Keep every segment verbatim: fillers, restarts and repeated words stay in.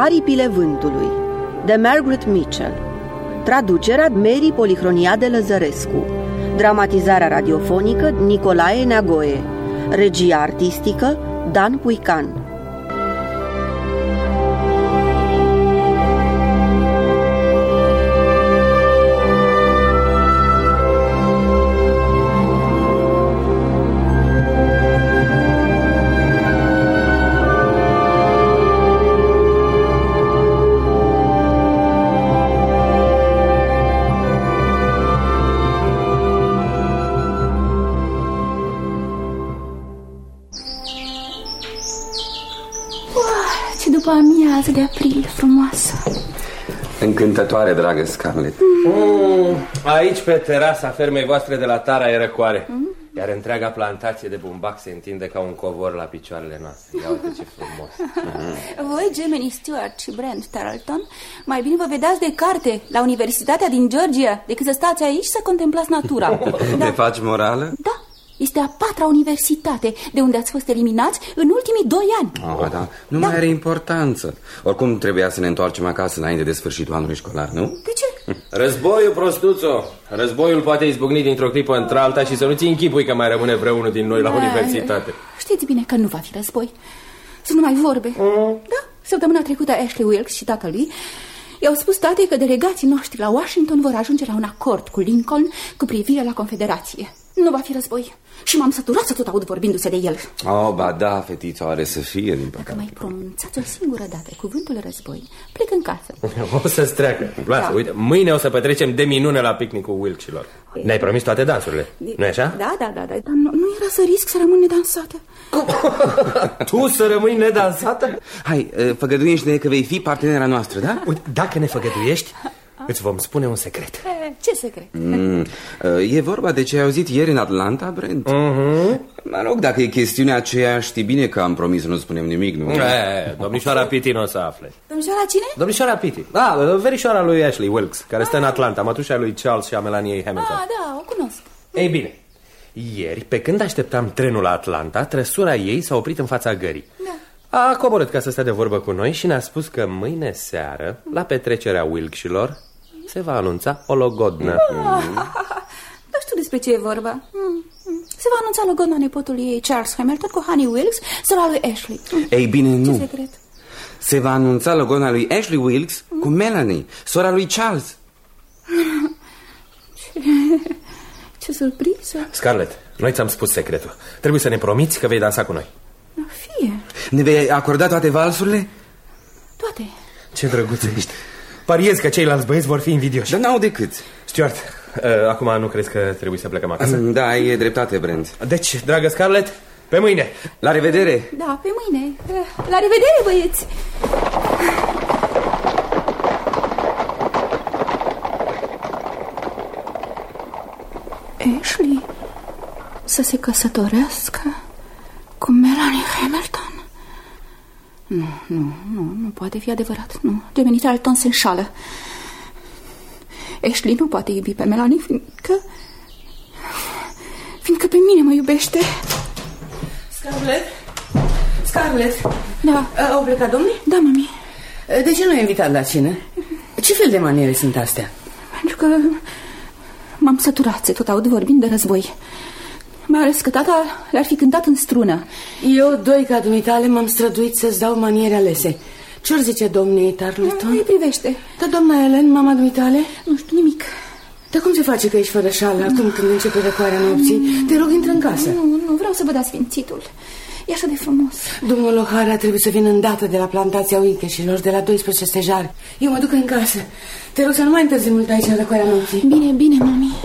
Aripile vântului, de Margaret Mitchell. Traducerea Mary Polihroniade Lăzărescu. Dramatizarea radiofonică Nicolae Neagoe. Regia artistică Dan Puican. Amiază de aprilie frumoasă. Încântătoare, dragă Scarlett. mm. Aici, pe terasa fermei voastre de la Tara, e răcoare. mm. Iar întreaga plantație de bumbac se întinde ca un covor la picioarele noastre. Ia uite ce frumos. mm. Voi, Gemini Stewart și Brent Tarleton, mai bine vă vedeați de carte la Universitatea din Georgia decât să stați aici să contemplați natura. Da. Te faci morală? Da. Este a patra universitate de unde ați fost eliminați în ultimii doi ani. Oh, da. Nu da. mai are importanță. Oricum trebuia să ne întoarcem acasă înainte de sfârșitul anului școlar, nu? De ce? Războiul, prostuțo. Războiul poate izbucni dintr-o clipă într-alta și să nu ți închipui că mai rămâne vreunul din noi la da. universitate. Știți bine că nu va fi război. Sunt numai vorbe. Mm. Da, săptămâna trecută Ashley Wilkes și tatălui i-au spus tatei că delegații noștri la Washington vor ajunge la un acord cu Lincoln cu privire la Confederație. Nu va fi război. Și m-am săturat să tot aud vorbindu-se de el. Oh, ba da, fetița are să fie, din păcate. Dacă mai pronunțați o singură dată cuvântul război, plec în casă. O să-ți treacă. Lasă, da. Uite, mâine o să petrecem de minune la picnicul Wilkes-ilor. Ne-ai promis toate dansurile, nu-i așa? Da, da, da, da. Dar nu, nu era să risc să rămân nedansată. Tu să rămâi nedansată? Hai, făgăduiește-ne că vei fi partenera noastră, da? Uite, dacă ne făgăduiești, îți vom spune un secret. Ce secret? Mm, e vorba de ce ai auzit ieri în Atlanta, Brent? uh-huh. Mă rog, dacă e chestiunea aceea, știi bine că am promis să nu spunem nimic, nu? E, domnișoara Pitti nu o să afle. Domnișoara cine? Domnișoara Pitti. Da, verișoara lui Ashley Wilkes, care ah. stă în Atlanta, mătușa lui Charles și a Melaniei Hamilton. Ah, da, o cunosc. Ei bine, ieri, pe când așteptam trenul la Atlanta, trăsura ei s-a oprit în fața gării. Da. A coborât ca să stea de vorbă cu noi și ne-a spus că mâine seară, la petrecerea Wilkes-ilor, se va anunța o logodnă. Ah, nu știu despre ce e vorba. Se va anunța logodna nepotului ei, Charles Hamilton, cu Honey Wilkes, sora lui Ashley. Ei bine, ce nu. secret? Se va anunța logodna lui Ashley Wilkes mm. cu Melanie, sora lui Charles. Ce, ce surpriză. Scarlett, noi ți-am spus secretul. Trebuie să ne promiți că vei dansa cu noi. Fie. Ne vei acorda toate valsurile? Toate. Ce drăguț ești. Pariez că ceilalți băieți vor fi invidioși. Dar n-au decât. Stuart, uh, acum nu crezi că trebuie să plecăm acasă? Da, e dreptate, Brent. Deci, dragă Scarlett, pe mâine. La revedere. Da, pe mâine. La revedere, băieți. Ashley să se căsătorească cu Melanie Hamilton? Nu, nu, nu, nu poate fi adevărat. Nu, Gemini Tarleton se înșală. Ashley nu poate iubi pe Melanie, fiindcă fiindcă pe mine mă iubește. Scarlett? Scarlett? Da. Au plecat domnii? Da, mami. De ce nu ai invitat la cină? Ce fel de maniere sunt astea? Pentru că m-am săturat să tot aud vorbind de război. Mai ales că tata le-ar fi cântat în strună. Eu, doi ca dumitale, m-am străduit să-ți dau maniere alese. Ce-or zice domnii Tarleton? Nu îi privește. Dar doamna Ellen, mama dumitale? Nu știu nimic. Dar cum se face că ești fără șal acum când începe răcoarea nopții? Te rog, intră în casă. Nu, nu vreau să vă dați sfințitul. E așa de frumos. Domnul O'Hara trebuie să vină îndată de la plantația Wilkes-ilor, de la doisprezece stejari. Eu mă duc în casă. Te rog să nu mai întârzi mult aici în răcoarea nopții. Bine, bine, mami.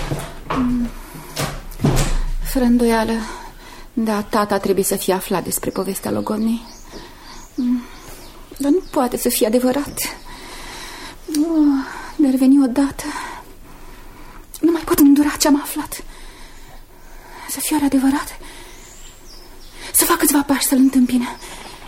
Fără îndoială, da, tata trebuie să fie aflat despre povestea logodnei. Dar nu poate să fie adevărat. Oh, de-ar veni odată. Nu mai pot îndura ce-am aflat. Să fie adevărat. Să fac câțiva pași să-l întâmpine.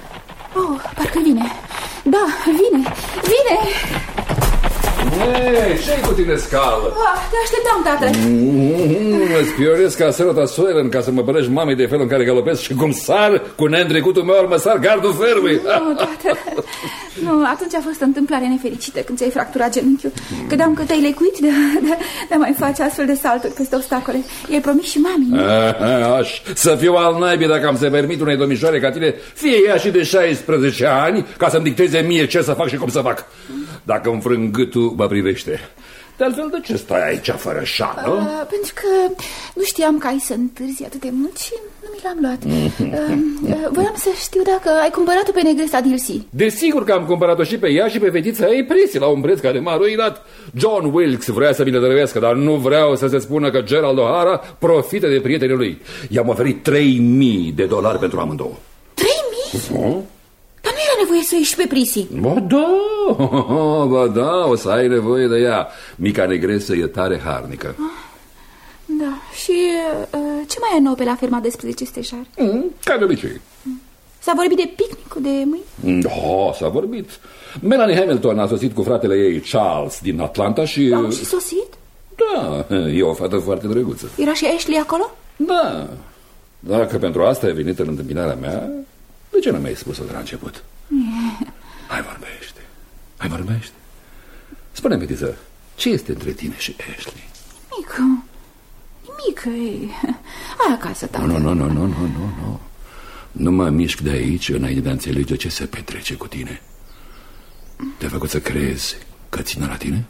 Oh, parcă vine. Da, vine, vine. Hey, ce-i cu tine, Scarlă? Ah, te așteptam, tată. Mm, îți pionesc ca sărăta Soilen ca să mă părăși mamei de felul în care galopez și cum sar cu neîntrecutul meu mă sar gardul fermei. Nu, tată. Nu, atunci a fost o întâmplare nefericită când ți-ai fracturat genunchiul. Credeam că te-ai lecuit de, de, de a mai face astfel de salturi peste obstacole. I-ai promis și mamii. Aș să fiu al naibii dacă am să permit unei domnișoare ca tine, fie ea și de șaisprezece ani, ca să-mi dicteze mie ce să fac și cum să fac. Dacă înfrâng gâtul, mă privește. De altfel, de ce stai aici fără șală? Uh, pentru că nu știam că ai să întârzi atât de mult și nu mi l-am luat. uh, uh, Voiam să știu dacă ai cumpărat-o pe negresa Dilsey. Desigur că am cumpărat-o și pe ea și pe fetița ei Prissy la un preț care m-a ruinat. John Wilkes vrea să mi le dăruiască, dar nu vreau să se spună că Gerald O'Hara profită de prietenii lui. I-am oferit trei mii de dolari pentru amândouă. Trei mii? Uh-huh. Dar nu era nevoie să ieși pe Prissy. Ba da, ba da, o să ai nevoie de ea. Mica negresă e tare harnică. Da, și uh, ce mai e nou pe la ferma despre stejar? Mm, ca de obicei. S-a vorbit de picnicul de mâine? Da, s-a vorbit. Melanie Hamilton a sosit cu fratele ei Charles din Atlanta și... Au și sosit? Da, e o fată foarte drăguță. Era și Ashley acolo? Da, dacă pentru asta ai venit în întâmpinarea mea, de ce nu mi-ai spus-o de la început? Hai vorbește, hai vorbește. Spune-mi, fetiță, ce este între tine și Ashley? Mică, mică, ei. Hai acasă, tată. Nu, nu, nu, nu, nu, nu, nu. Nu mă mișc de aici înainte de a înțelege ce se petrece cu tine. Te-a făcut să crezi că ține la tine?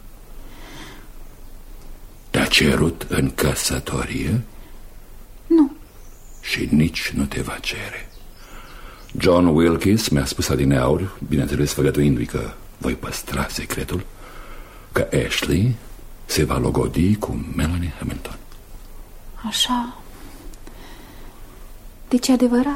Te-a cerut în căsătorie? Nu. Și nici nu te va cere. John Wilkes mi-a spus adineauri, bineînțeles făgătuindu-i că voi păstra secretul, că Ashley se va logodi cu Melanie Hamilton. Așa. Deci e adevărat?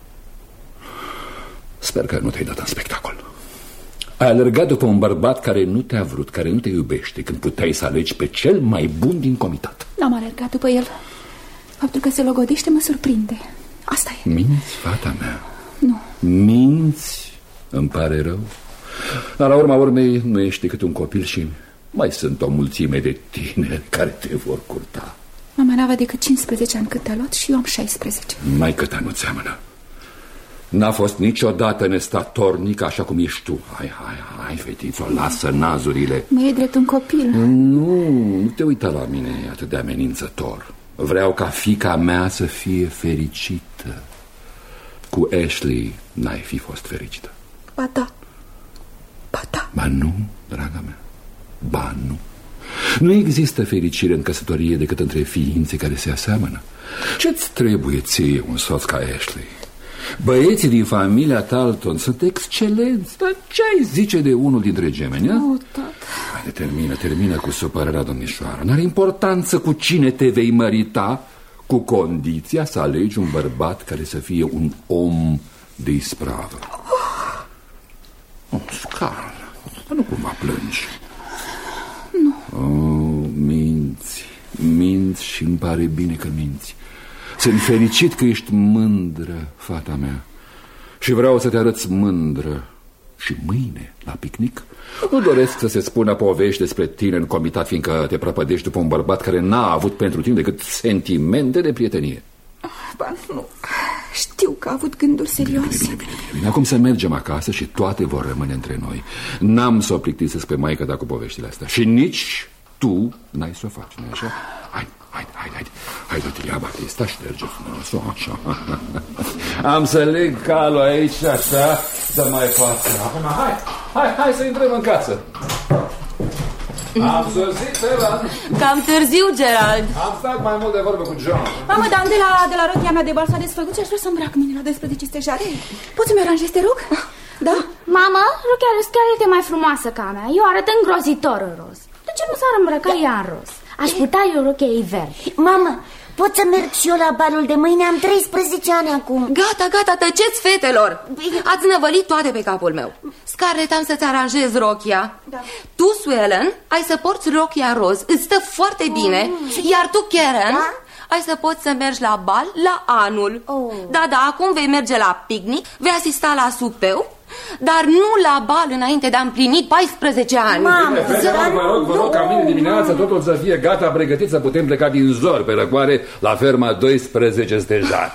Sper că nu te-ai dat în spectacol. Ai alergat după un bărbat care nu te-a vrut, care nu te iubește, când puteai să alegi pe cel mai bun din comitat. N-am alergat după el. Faptul că se logodește mă surprinde. Asta e. Minți, fata mea? Nu. Minți? Îmi pare rău. Dar la urma urmei nu ești decât un copil și mai sunt o mulțime de tineri care te vor curta. Mama n-avea decât cincisprezece ani cât te-a luat și eu am șaisprezece. Mai cât nu seamănă. N-a fost niciodată nestatornic așa cum ești tu. Hai, hai, hai, fetițo, lasă nazurile. Mă e drept un copil. Nu, nu te uita la mine atât de amenințător. Vreau ca fiica mea să fie fericită. Cu Ashley n-ai fi fost fericită. Ba da. Ba da. Ba nu, draga mea. Ba nu. Nu există fericire în căsătorie decât între ființe care se aseamănă. Ce-ți trebuie ție un soț ca Ashley? Băieții din familia Talton sunt excelenți. Dar ce ai zice de unul dintre gemeni? Nu, tată. Haide, termină, termină cu supărarea, domnișoară. N-are importanță cu cine te vei mărita, cu condiția să alegi un bărbat care să fie un om de ispravă. Oh, Scarlă, nu cumva plângi. Nu. Oh, minți, minți și îmi pare bine că minți. Sunt fericit că ești mândră, fata mea. Și vreau să te arăți mândră și mâine la picnic. Nu doresc să se spună povești despre tine în comitat, fiindcă te prăpădești după un bărbat care n-a avut pentru tine decât sentimente de prietenie. Ba, nu. Știu că a avut gânduri serioase. Bine, bine, bine, bine, bine. Acum să mergem acasă și toate vor rămâne între noi. N-am să o plictisesc pe maică ta cu poveștile astea. Și nici tu n-ai să o faci, nu-i așa? Hai, hai, hai, hai. Hai, du-te, ia Batista, șterge frumos, așa. Am să leg calul aici, așa, să mai facă. Hai, hai, hai să intrăm în casă. Am sosit, Eva. Cam târziu, Gerald. Am stat mai mult de vorbă cu John. Mamă, dar de la, de la rochia mea de bal s-a desfăcut și aș vrea să îmbrac mâine la despre stejare. Poți să-mi aranjezi, te rog? Da? Mamă, rochia lui Scar este mai frumoasă ca a mea. Eu arăt îngrozitor în roz. De ce nu s-ar îmbrăca ea în roz? Aș putea eu rochia ei verde. Mamă, pot să merg și eu la balul de mâine? Am treisprezece ani acum. Gata, gata, tăceți, fetelor. Ați năvălit toate pe capul meu. Scarlett, am să-ți aranjez rochia. Da. Tu, Suelen, ai să porți rochia roz. Îți stă foarte bine. oh. Iar tu, Karen, da? ai să poți să mergi la bal la anul. oh. Da, da, acum vei merge la picnic, vei asista la supeu dar nu la bal înainte de a împlini paisprezece ani. Mamă, Vă rog, vă rog ca mâine dimineață totul să fie gata, pregătit să putem pleca din zor pe răcoare la ferma doisprezece Stejar.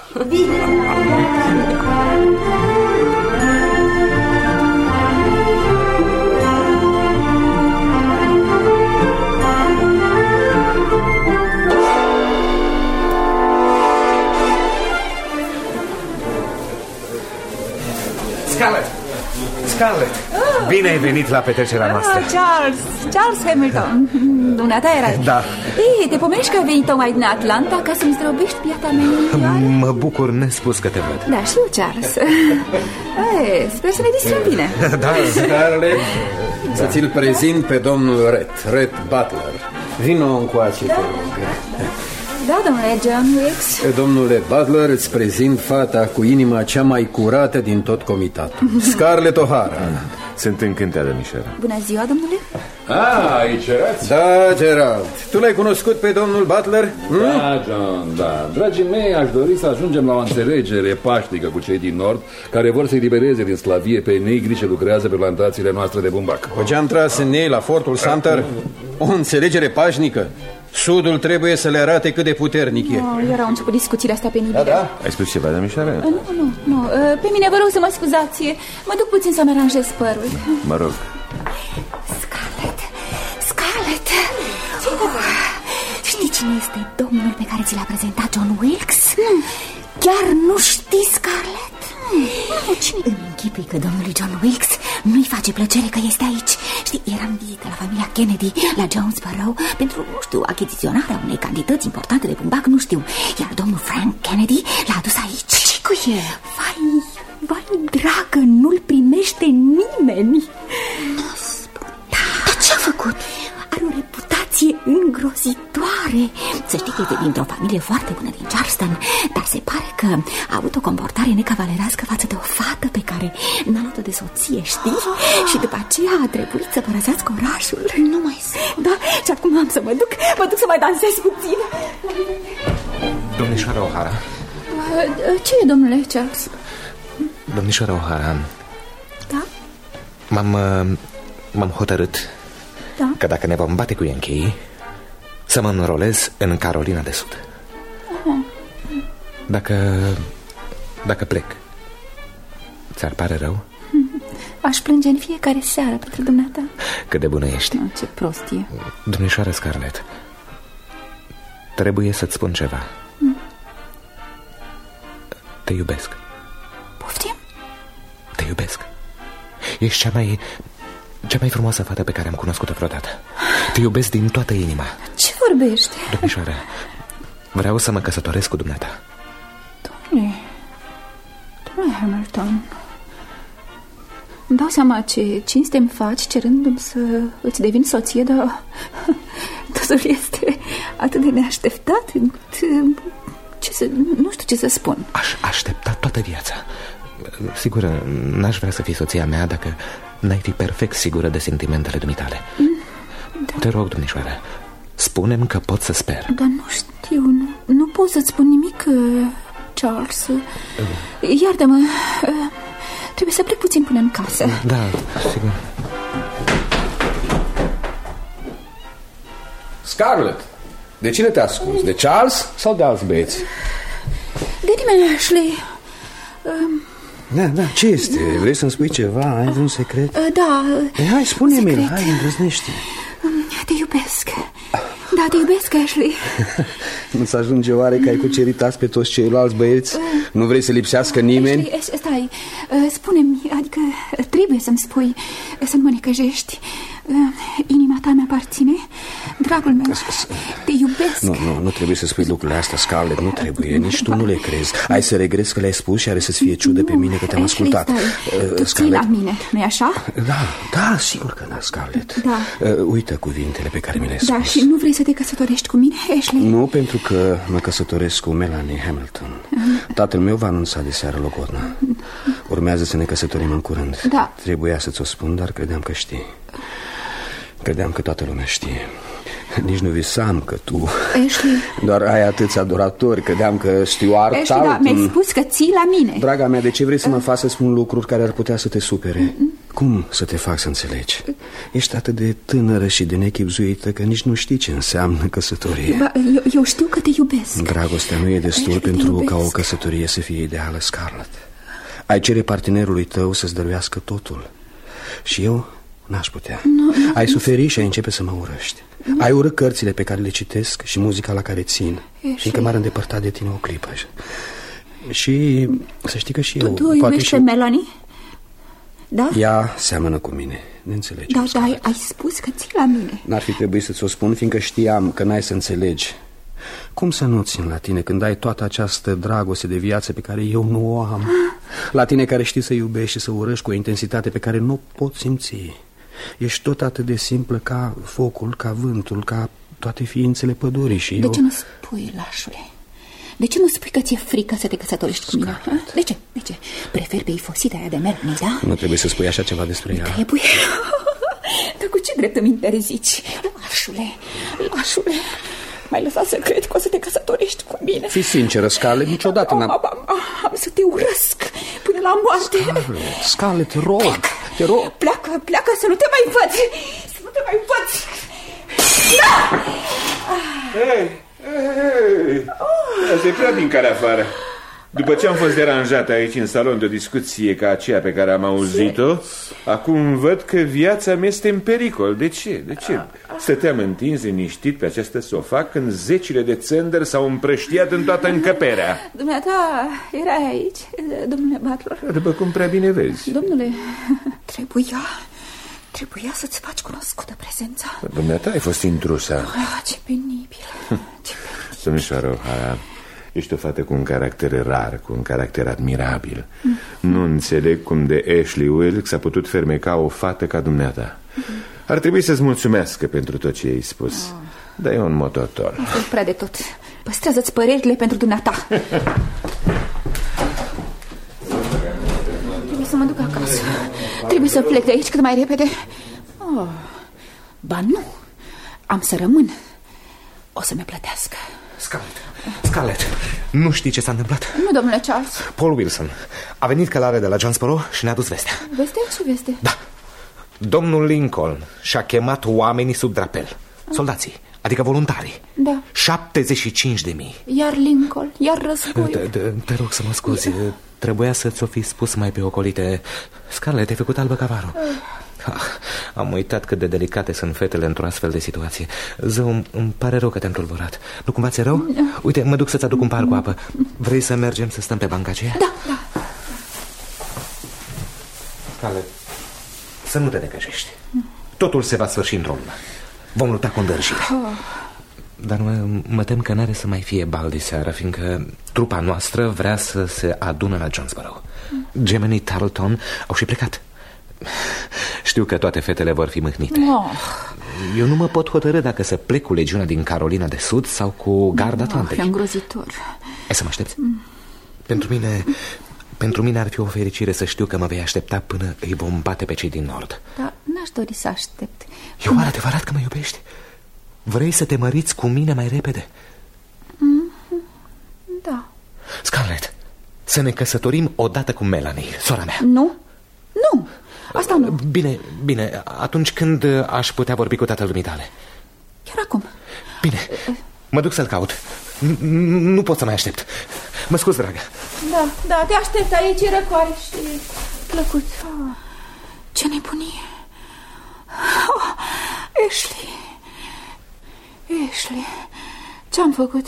Scarlett! Scarlett! Bine ai venit la petrecerea noastră. Ah, Charles, Charles Hamilton. Dumneata erai. Da. Ei, te pomești că ai venit tocmai din Atlanta ca să-mi zdrobești piata mea? Mă bucur nespus că te văd. Da, și eu, Charles. Ei, sper să ne distrăm bine. Da, Scarlett, să ți-l prezint pe domnul Red, Red Butler. Vino încoace, te rog. Da, domnule John Wilkes. Domnule Butler, îți prezint fata cu inima cea mai curată din tot comitatul, Scarlett O'Hara. Sunt încântat, domnișoară. Bună ziua, domnule. Ah, aici erați? Da, Gerald. Tu l-ai cunoscut pe domnul Butler? Hm? Da, John, da. Dragii mei, aș dori să ajungem la o înțelegere pașnică cu cei din Nord, care vor să-i libereze din sclavie pe negri ce lucrează pe plantațiile noastre de bumbac. O ce-am tras în ei la Fortul Sumter? O înțelegere pașnică? Sudul trebuie să le arate cât de puternic e. Oh, iar au început discuțiile astea penibile. Da, da. Ai spus ceva, domnișoară? Nu, nu, nu. Pe mine vă rog să mă scuzați. Mă duc puțin să-mi aranjez părul. Mă rog. Scarlett, Scarlett. Oh, știi cine este domnul pe care ți l-a prezentat John Wilkes? Mm. Chiar nu știi, Scarlett? Mm. Cine? Îmi închipui că domnului John Wilkes nu-i face plăcere că este aici. Știi, eram în vizită la familia Kennedy la Jonesboro pentru, nu știu, achiziționarea unei cantități importante de bumbac, nu știu. Iar domnul Frank Kennedy l-a adus aici. Ce cu el? Vai, vai, dragă, nu-l primește nimeni. Nu spune. Da. Dar ce-a făcut? Are o reputație îngrozitoare. Să știi că este dintr-o familie foarte bună din Charleston, dar se pare că a avut o comportare necavalerească față de o fată pe care n-a luat-o de soție, știi? Și după aceea a trebuit să părăsească orașul. Nu mai sunt. Da, și acum am să mă duc, mă duc să mai dansez puțin. Domnișoara O'Hara. Ce e, domnule Charles? Domnișoara O'Hara. Da? M-am M-am hotărât, da, că dacă ne vom bate cu Yankee, să mă înrolez în Carolina de Sud. Aha. Dacă Dacă plec, ți-ar pare rău? Aș plânge în fiecare seară pentru dumneata. Cât de bună ești. Oh, ce prostie. Domnișoară Scarlett, trebuie să-ți spun ceva. mm. Te iubesc. Poftim? Te iubesc. Ești cea mai Cea mai frumoasă fată pe care am cunoscut-o vreodată. Te iubesc din toată inima. Ce vorbești? Domnișoară, vreau să mă căsătoresc cu dumneata. Domnule Domnule Hamilton, îmi dau seama ce cinste îmi faci cerându-mi să îți devin soție, dar totul este atât de neașteptat încât ce să, nu știu ce să spun. Aș aștepta toată viața. Sigur, n-aș vrea să fii soția mea dacă n-ai fi perfect sigură de sentimentele dumitale. Da. Te rog, domnișoară, spune-mi că pot să sper. Dar nu știu, nu, nu pot să-ți spun nimic, Charles. Iartă-mă, trebuie să plec puțin până în casă. Da, sigur. Scarlett, de cine te asculți? De Charles sau de alți băieți? De nimeni, Ashley. Da, da, ce este? Vrei să-mi spui ceva? Ai vreun secret? Da. E, hai, spune-mi, hai, îndrăznește. Te iubesc. Da, te iubesc, Ashley. Nu-ți ajunge oare că ai cucerit azi pe toți ceilalți băieți? Nu vrei să lipsească nimeni? Ashley, stai, spune-mi, adică trebuie să-mi spui, să nu mă necăjești. Inima ta mi-aparține, dragul meu, te iubesc. Nu, nu, nu trebuie să spui lucrurile astea, Scarlett, nu trebuie, nici tu nu le crezi. Ai să regreți că le-ai spus și are să-ți fie ciudă pe mine că te-am ascultat. Tu ții la mine, nu-i așa? Da, da, sigur că da, Scarlett. Da. Uită cuvintele pe care mi le-ai spus. Da, și nu vrei să te căsătorești cu mine, Ashley? Nu, pentru că mă căsătoresc cu Melanie Hamilton. Tatăl meu va anunța de seară logodna. Urmează să ne căsătorim în curând. Da. Trebuia să-ți o spun, dar credeam că știi. Credeam că toată lumea știe. Nici nu visam că tu Ashley. doar ai atâți adoratori. Credeam că Stuart Ashley, da, mi-ai spus că ții la mine. Draga mea, de ce vrei să mă faci să spun lucruri care ar putea să te supere? Mm-mm. Cum să te fac să înțelegi? Ești atât de tânără și de nechibzuită că nici nu știi ce înseamnă căsătorie. Ba, eu, eu știu că te iubesc. Dragostea nu e destul Ashley, pentru ca o căsătorie să fie ideală, Scarlett. Ai cere partenerului tău să-ți dăruiască totul. Și eu n-aș putea. No, ai suferi și ai începe să mă urăști. No. Ai urât cărțile pe care le citesc și muzica la care țin, fiindcă m-ar îndepărta de tine o clipă. Și să știi că și tu, eu... Tu iubești pe Melanie? Da? Ea seamănă cu mine, ne înțelegem. Da, da, ai, ai spus că ții la mine. N-ar fi trebuit să ți-o spun, fiindcă știam că n-ai să înțelegi. Cum să nu țin la tine când ai toată această dragoste de viață pe care eu nu o am? La tine care știi să iubești și să urăști cu o intensitate pe care nu o pot simți. Ești tot atât de simplă ca focul, ca vântul, ca toate ființele pădurii și De eu... ce nu spui, lașule? De ce nu spui că ți-e frică să te căsătorești cu mine? De ce? De ce? Preferi pe ifosita aia de Melanie, da? Nu trebuie să spui așa ceva despre ea. Trebuie. Dar cu ce drept îmi interzici? Lașule, lașule, m-ai lăsat să cred că o să te căsătorești cu mine. Fii sinceră, Scarlett, niciodată n-am... Am, am, am să te urăsc până la moarte. Scarlett, Scarlett, te rog, pleacă, te rog. Pleacă, pleacă să nu te mai văd. Să nu te mai văd. Da! Hei, hei, hei. Asta e prea din care afară. După ce am fost deranjat aici în salon de o discuție ca aceea pe care am auzit-o, acum văd că viața mea este în pericol. De ce? De ce? Stăteam întins, liniștit pe această sofa când zecile de țândări s-au împrăștiat în toată încăperea. Dumneata, erai aici, domnule Butler? După cum prea bine vezi. Domnule, trebuia, trebuia să-ți faci cunoscută prezența. Dumneata, ai fost intrusă. Ah, ce penibil, ce penibil. Domnișoară O'Hara, ești o fată cu un caracter rar, cu un caracter admirabil. Mm. Nu înțeleg cum de Ashley Wilkes a putut fermeca o fată ca dumneata. Mm. Ar trebui să-ți mulțumească pentru tot ce ai spus. Oh. Dar e un mototor. Nu prea de tot. Păstrează-ți părerile pentru dumneata. Trebuie să mă duc acasă. Trebuie să plec de aici cât mai repede. Oh. Ba nu, am să rămân. O să-mi plătească. Scarlett, Scarlett, nu știi ce s-a întâmplat? Nu, domnule Charles. Paul Wilson a venit călare de la Jonesboro și ne-a dus vestea. Vestea? Ce veste? Da, domnul Lincoln și-a chemat oamenii sub drapel. Soldații, adică voluntarii. Da. șaptezeci și cinci de mii. Iar Lincoln, iar războiul. Te, te, te rog să mă scuzi, trebuia să ți-o fi spus mai pe ocolite. Scarlett, te-ai făcut albă ca varul. Ah, am uitat cât de delicate sunt fetele într-o astfel de situație. Zău, îmi, îmi pare rău că te-am tulburat. Nu cumva ți-e rău? Uite, mă duc să-ți aduc un pahar cu apă. Vrei să mergem să stăm pe banca aceea? Da, da. Scarlett, să nu te necăjești. Totul se va sfârși într-o lună. Vom lupta cu îndărășire. Dar mă, mă tem că n-are să mai fie bal de seară, fiindcă trupa noastră vrea să se adună la Jonesboro. Gemenii Tarleton au și plecat. Știu că toate fetele vor fi mâhnite. Oh. Eu nu mă pot hotărî dacă să plec cu legiunea din Carolina de Sud sau cu Garda Atlantei. Oh, e îngrozitor. Hai să mă aștepți? Mm. Pentru mine, pentru mine ar fi o fericire să știu că mă vei aștepta până îi vom bate pe cei din Nord. Dar n-aș dori să aștept. E oare adevărat că mă iubești? Vrei să te măriți cu mine mai repede? Mm. Da. Scarlett, să ne căsătorim odată cu Melanie, sora mea. Nu, nu. Asta nu. Bine, bine, atunci când aș putea vorbi cu tatăl dumitale? Chiar acum. Bine, mă duc să-l caut. Nu pot să mai aștept. Mă scuz, dragă. Da, da, te aștept aici, e răcoare și plăcut. Oh, ce nebunie. Oh, Ashley, Ashley, ce-am făcut?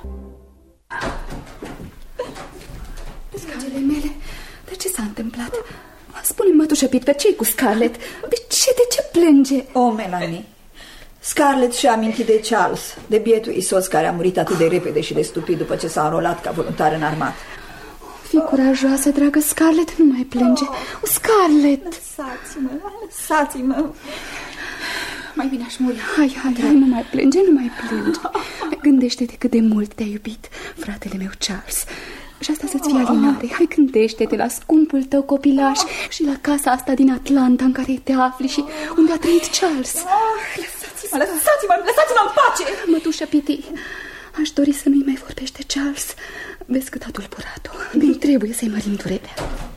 Dragele mele, dar ce s-a întâmplat? Spune-mi, mătușă Peter, ce-i cu Scarlett? De ce, de ce plânge? O, Melanie, Scarlett și-a amintit de Charles, de bietul isos care a murit atât de repede și de stupid după ce s-a înrolat ca voluntar în armată. Fii curajoasă, dragă Scarlett, nu mai plânge. O, Scarlett! Lăsați-mă, lăsați-mă. Mai bine aș muri. Hai, hai, hai, nu mai plânge, nu mai plânge. Gândește-te cât de mult te-a iubit fratele meu Charles. Și asta să-ți fie alinare. Hai, gândește-te la scumpul tău copilaș și la casa asta din Atlanta în care te afli și unde a trăit Charles. Lăsați-mă, lăsați-mă, lăsați-mă în pace! Mătușă Piti, aș dori să nu-i mai vorbește Charles. Vezi cât a tulburat-o. Nu trebuie să-i mărim durerea.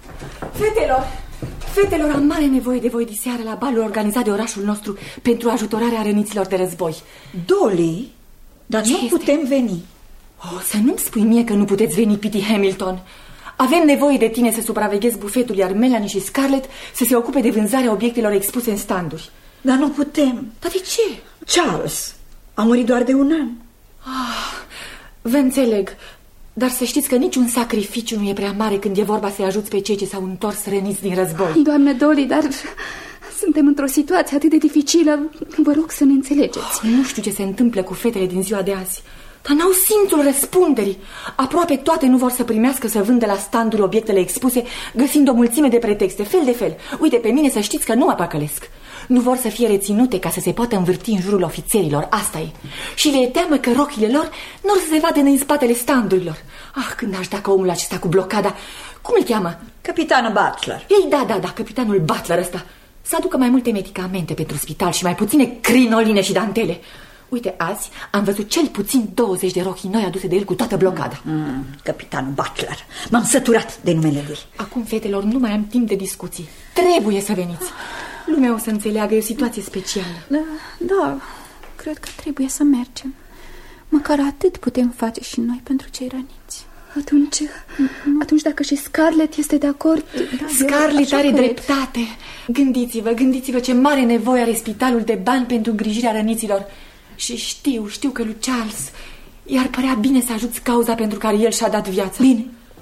Fetelor, fetelor, am mare nevoie de voi diseară la balul organizat de orașul nostru pentru ajutorarea răniților de război. Dolly, dar Ce nu este? putem veni. Oh, să nu-mi spui mie că nu puteți veni, Piti Hamilton. Avem nevoie de tine să supraveghezi bufetul, iar Melanie și Scarlett să se ocupe de vânzarea obiectelor expuse în standuri. Dar nu putem. Dar de ce? Charles a murit doar de un an. Ah, vă înțeleg, dar să știți că niciun sacrificiu nu e prea mare când e vorba să-i ajuți pe cei ce s-au întors răniți din război. Doamne Dolly, dar suntem într-o situație atât de dificilă. Vă rog să ne înțelegeți. Oh, nu știu ce se întâmplă cu fetele din ziua de azi, dar n-au simțul răspunderii. Aproape toate nu vor să primească să vândă la standuri obiectele expuse, găsind o mulțime de pretexte, fel de fel. Uite, pe mine să știți că nu mă păcălesc. Nu vor să fie reținute ca să se poată învârti în jurul ofițerilor, asta e. Și le e teamă că rochile lor nu or să se vadă în spatele standurilor. Ah, când aș da ca omul acesta cu blocada. Cum îl cheamă? Capitanul Butler. Ei, da, da, da, capitanul Butler ăsta. Să aducă mai multe medicamente pentru spital și mai puține crinoline și dantele. Uite, azi am văzut cel puțin douăzeci de rochii noi aduse de el cu toată blocada. mm, Capitanul Butler. M-am săturat de numele lui. Acum, fetelor, nu mai am timp de discuții. Trebuie să veniți. Lumea o să înțeleagă, e o situație specială. Da, da, cred că trebuie să mergem. Măcar atât putem face și noi pentru cei răniți. Atunci, atunci dacă și Scarlett este de acord... Da, Scarlett are dreptate. Gândiți-vă, gândiți-vă ce mare nevoie are spitalul de bani pentru îngrijirea răniților. Și știu, știu că lui Charles i-ar părea bine să ajuți cauza pentru care el și-a dat viața. Bine,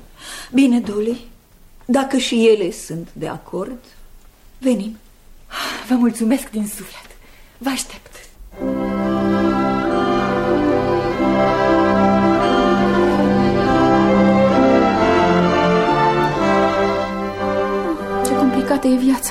bine, Dolly. Dacă și ele sunt de acord, venim. Vă mulțumesc din suflet. Vă aștept. Ce complicată e viața.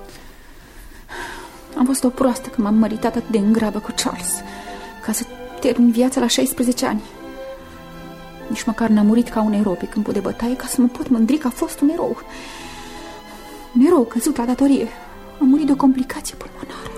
Am fost o proastă că m-am măritat atât de îngrabă cu Charles, ca să termin viața la șaisprezece ani. Nici măcar n-am murit ca un erou pe câmpul de bătaie, ca să mă pot mândri că a fost un erou. Un erou căzut la datorie. Am murit de o complicație pulmonară.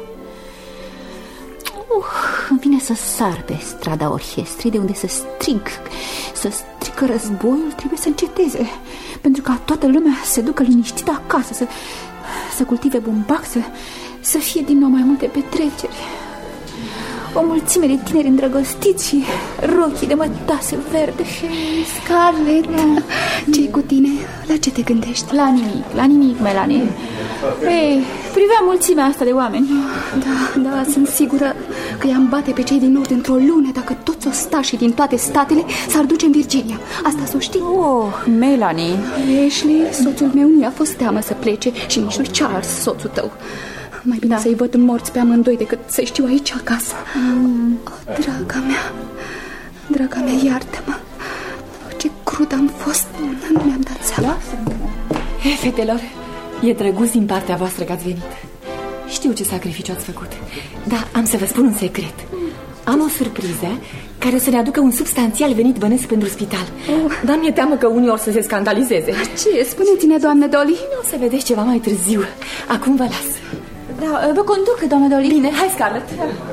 Uh, îmi vine să sar pe strada orchestrei, de unde să strig, să strig că războiul trebuie să înceteze, pentru ca toată lumea să se ducă liniștită acasă, să, să cultive bumbac, să, să fie din nou mai multe petreceri. O mulțime de tineri îndrăgostiți și rochii de mătase verde. Scarlett, ce-i cu tine? La ce te gândești? La nimic, la nimic, Melanie. Ei, privea mulțimea asta de oameni. Da, da, sunt sigură că i-am bate pe cei din nord într-o lună dacă toți ostașii din toate statele s-ar duce în Virginia. Asta s-o știi? Oh, Melanie. Ashley, soțul meu, nu i-a fost teamă să plece și nici lui Charles, soțul tău. Mai bine da. Să-i văd morți pe amândoi decât să știu aici acasă. mm. Oh, draga mea, draga mea, iartă-mă. Ce crud am fost, nu mi-am dat seama. He, fetelor, e drăguț din partea voastră că ați venit. Știu ce sacrificiu ați făcut, dar am să vă spun un secret. Am o surpriză care o să ne aducă un substanțial venit bănesc pentru spital. oh. Dar mi-e teamă că unii or să se scandalizeze. Ce? Spuneți-ne, doamnă Dolly. O să vedeți ceva mai târziu. Acum vă las. Da, vă conduc, doamnă Dolly. Bine, hai, Scarlett.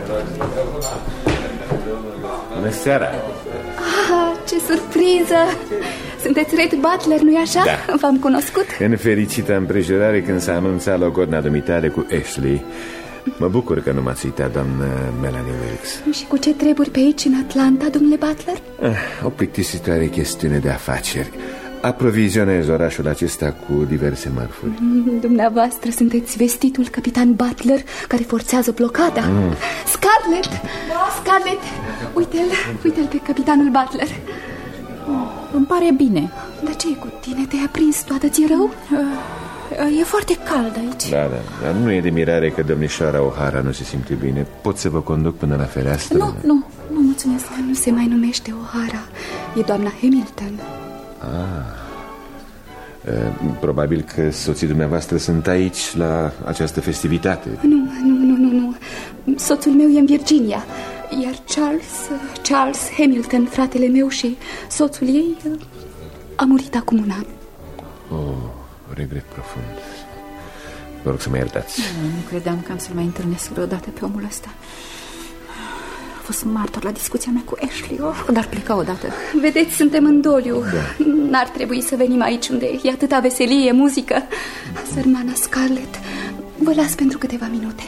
Bună seara. Ah, ce surpriză. Sunteți Red Butler, nu-i așa? Da. V-am cunoscut? În fericită împrejurare când s-a anunțat logodna dumitare cu Ashley. Mă bucur că nu m-ați uitat, doamnă Melanie Wilkes. Și cu ce treburi pe aici, în Atlanta, domnule Butler? Ah, o plictisitoare chestiune de afaceri. Aprovizionez orașul acesta cu diverse mărfuri. mm, Dumneavoastră sunteți vestitul capitan Butler care forțează blocada. mm. Scarlett, da? Scarlett, uite-l, uite-l pe capitanul Butler. oh, Îmi pare bine. Dar ce e cu tine? Te-ai aprins toată, ți-e rău? Uh, e foarte cald aici. Da, da, dar nu e de mirare că domnișoara O'Hara nu se simte bine. Pot să vă conduc până la fereastră? Nu, nu, nu, mulțumesc. Nu se mai numește O'Hara, e doamna Hamilton. Ah. Probabil că soții dumneavoastră sunt aici la această festivitate. Nu, nu, nu, nu, nu. Soțul meu e în Virginia, iar Charles, Charles Hamilton, fratele meu, și soțul ei A murit acum un an. Oh, regret profund. Vă rog să mă iertați. Nu, nu credeam că am să-l mai întâlnesc vreodată pe omul ăsta. A fost martor la discuția mea cu Ashley, oh, dar pleca odată. Vedeți, suntem în doliu. Da. N-ar trebui să venim aici unde e atâta veselie, muzică. Sărmana Scarlett, vă las pentru câteva minute.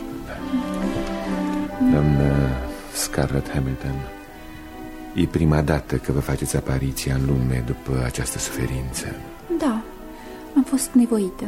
Doamnă Scarlett Hamilton, e prima dată că vă faceți apariția în lume după această suferință. Da, am fost nevoită.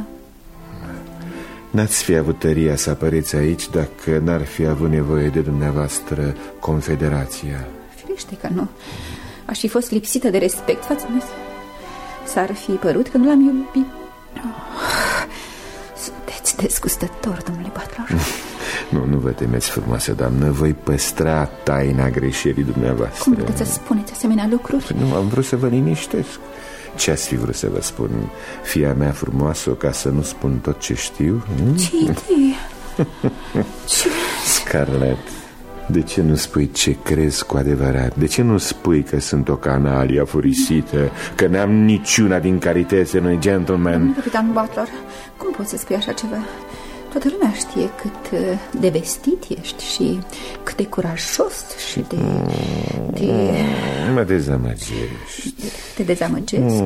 N-ați fi avut tăria să apăreți aici dacă n-ar fi avut nevoie de dumneavoastră Confederația. Firește că nu. Aș fi fost lipsită de respect față de... S-ar fi părut că nu l-am iubit. Oh, sunteți dezgustător, domnule Butler. Nu, nu vă temeți, frumoasă doamnă. Voi păstra taina greșelii dumneavoastră. Cum puteți să spuneți asemenea lucruri? Nu, am vrut să vă liniștesc. Ce-ați fi vrut să vă spun? Fia mea frumoasă, ca să nu spun tot ce știu? Ce idee? Ce... Scarlett, de ce nu spui ce crezi cu adevărat? De ce nu spui că sunt o canalie afurisită, că n-am niciuna din calitățile unui gentleman? Domnule capitan Butler, cum poți să spui așa ceva? Toată lumea știe cât de vestit ești și cât de curajos și de... de... Mă dezamăgești. Te dezamăgesc?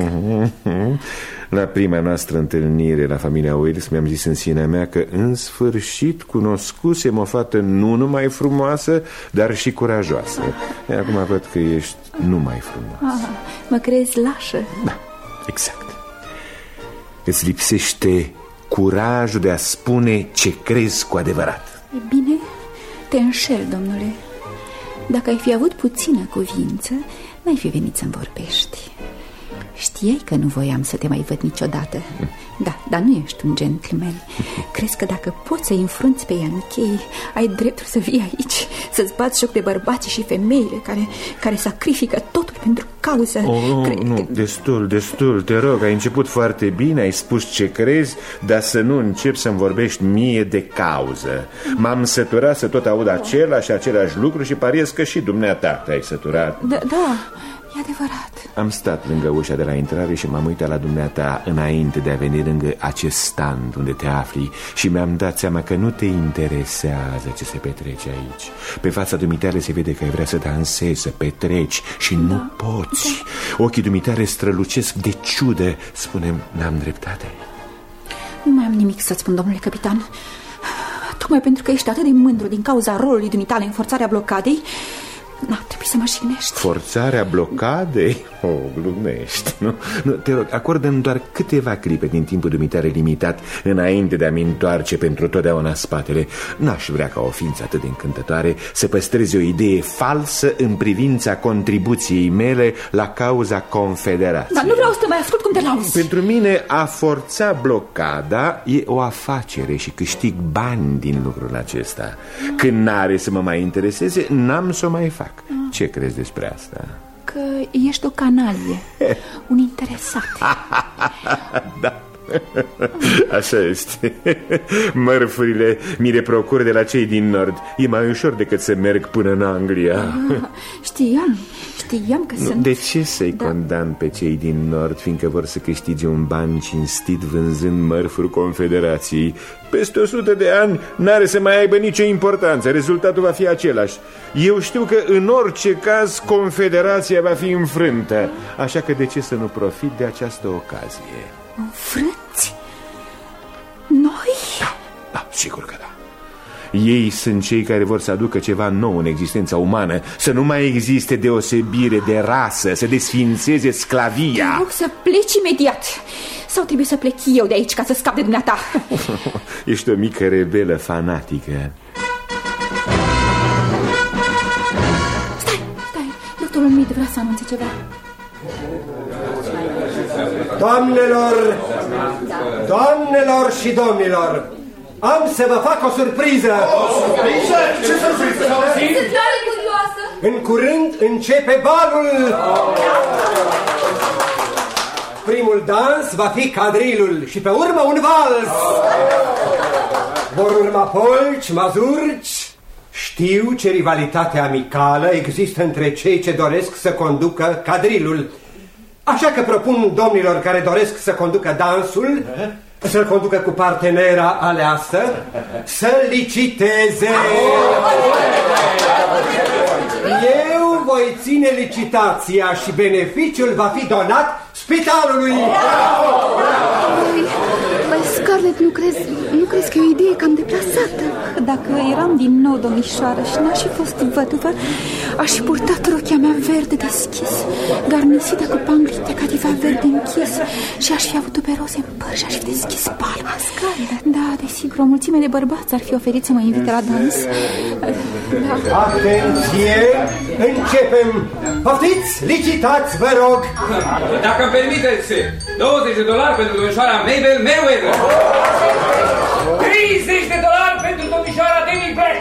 La prima noastră întâlnire la familia Wills mi-am zis în sinea mea că în sfârșit cunoscusem o fată nu numai frumoasă, dar și curajoasă. E, acum văd că ești numai frumoasă. Ah, mă crezi lașă? Da, exact. Îți lipsește curajul de a spune ce crezi cu adevărat. E bine, te înșel, domnule. Dacă ai fi avut puțină cuvință, n-ai fi venit să-mi vorbești. Știai că nu voiam să te mai văd niciodată. Da, dar nu ești un gentleman. Crezi că dacă poți să-i înfrunți pe Ianchei, ai dreptul să vii aici, să-ți bați joc de bărbații și femeile care, care sacrifică totul pentru cauză. Oh, nu, Cre nu, destul, destul, te rog. Ai început foarte bine, ai spus ce crezi, dar să nu începi să-mi vorbești mie de cauză. M-am săturat să tot aud același și același lucru și pariez că și dumneata te-ai săturat. Da, da, e adevărat. Am stat lângă ușa de la intrare și m-am uitat la dumneata înainte de a veni lângă acest stand unde te afli și mi-am dat seama că nu te interesează ce se petrece aici. Pe fața dumitale se vede că ai vrea să dansezi, să petreci și da, nu poți. Da. Ochii dumitale strălucesc de ciudă. Spune-mi, n-am dreptate? Nu mai am nimic să-ți spun, domnule capitan. Tocmai pentru că ești atât de mândru din cauza rolului dumitale în forțarea blocadei, n-ar trebui să mă jignești. Forțarea blocadei? Oh, glumești, nu? Nu, te rog, acordă-mi doar câteva clipe din timpul dumitare limitat înainte de a-mi întoarce pentru totdeauna spatele. N-aș vrea ca o ființă atât de încântătoare să păstreze o idee falsă în privința contribuției mele la cauza Confederației. Dar nu vreau să te mai ascult cum te lauzi. Pentru mine a forța blocada e o afacere și câștig bani din lucrul acesta. Când n-are să mă mai intereseze, n-am să o mai fac. Ce crezi despre asta? Că ești o canalie, un interesat. Da, așa este. Mărfurile mi le procur de la cei din nord. E mai ușor decât să merg până în Anglia. Ah, știam, știam că nu, sunt... De ce să-i da. condamn pe cei din nord, fiindcă vor să câștige un ban cinstit vânzând mărfuri Confederației? Peste o sută de ani n-are să mai aibă nicio importanță. Rezultatul va fi același. Eu știu că în orice caz Confederația va fi înfrântă. Așa că de ce să nu profit de această ocazie? Înfrânți? Noi? Da, da, sigur că da. Ei sunt cei care vor să aducă ceva nou în existența umană. Să nu mai existe deosebire de rasă, să desfințeze sclavia. Te rog să pleci imediat. Sau trebuie să plec eu de aici ca să scap de dumneata? Ești o mică rebelă fanatică. Stai, stai, doctorul Mead vrea să anunțe ceva. Doamnelor, doamnelor și domnilor, am să vă fac o surpriză. O surpriză? Ce surpriză? Sunt tare curioasă. În curând începe balul. Primul dans va fi cadrilul și pe urmă un vals. Vor urma polci, mazurci. Știu ce rivalitate amicală există între cei ce doresc să conducă cadrilul. Așa că propun domnilor care doresc să conducă dansul să-l conducă cu partenera aleasă, să liciteze. Eu voi ține licitația și beneficiul va fi donat spitalului. Băi, Scarlett, nu crezi, nu crezi că e o idee cam deplasată? Dacă eram din nou domnișoară și n-aș fi fost văduvă, aș fi purtat rochia mea verde deschis, garnisită cu panglite cativa verde închis, și aș fi avut tuberoze în păr și aș fi deschis palma. Scarlett? Da, desigur, o mulțime de bărbați ar fi oferit să mă invite la dans. Da. Atenție! Începem! Poftiți! Licitați, vă rog! Dacă îmi permiteți, douăzeci de dolari pentru domnișoara Mabel Merriweather. treizeci de dolari pentru domnișoara Demi Black.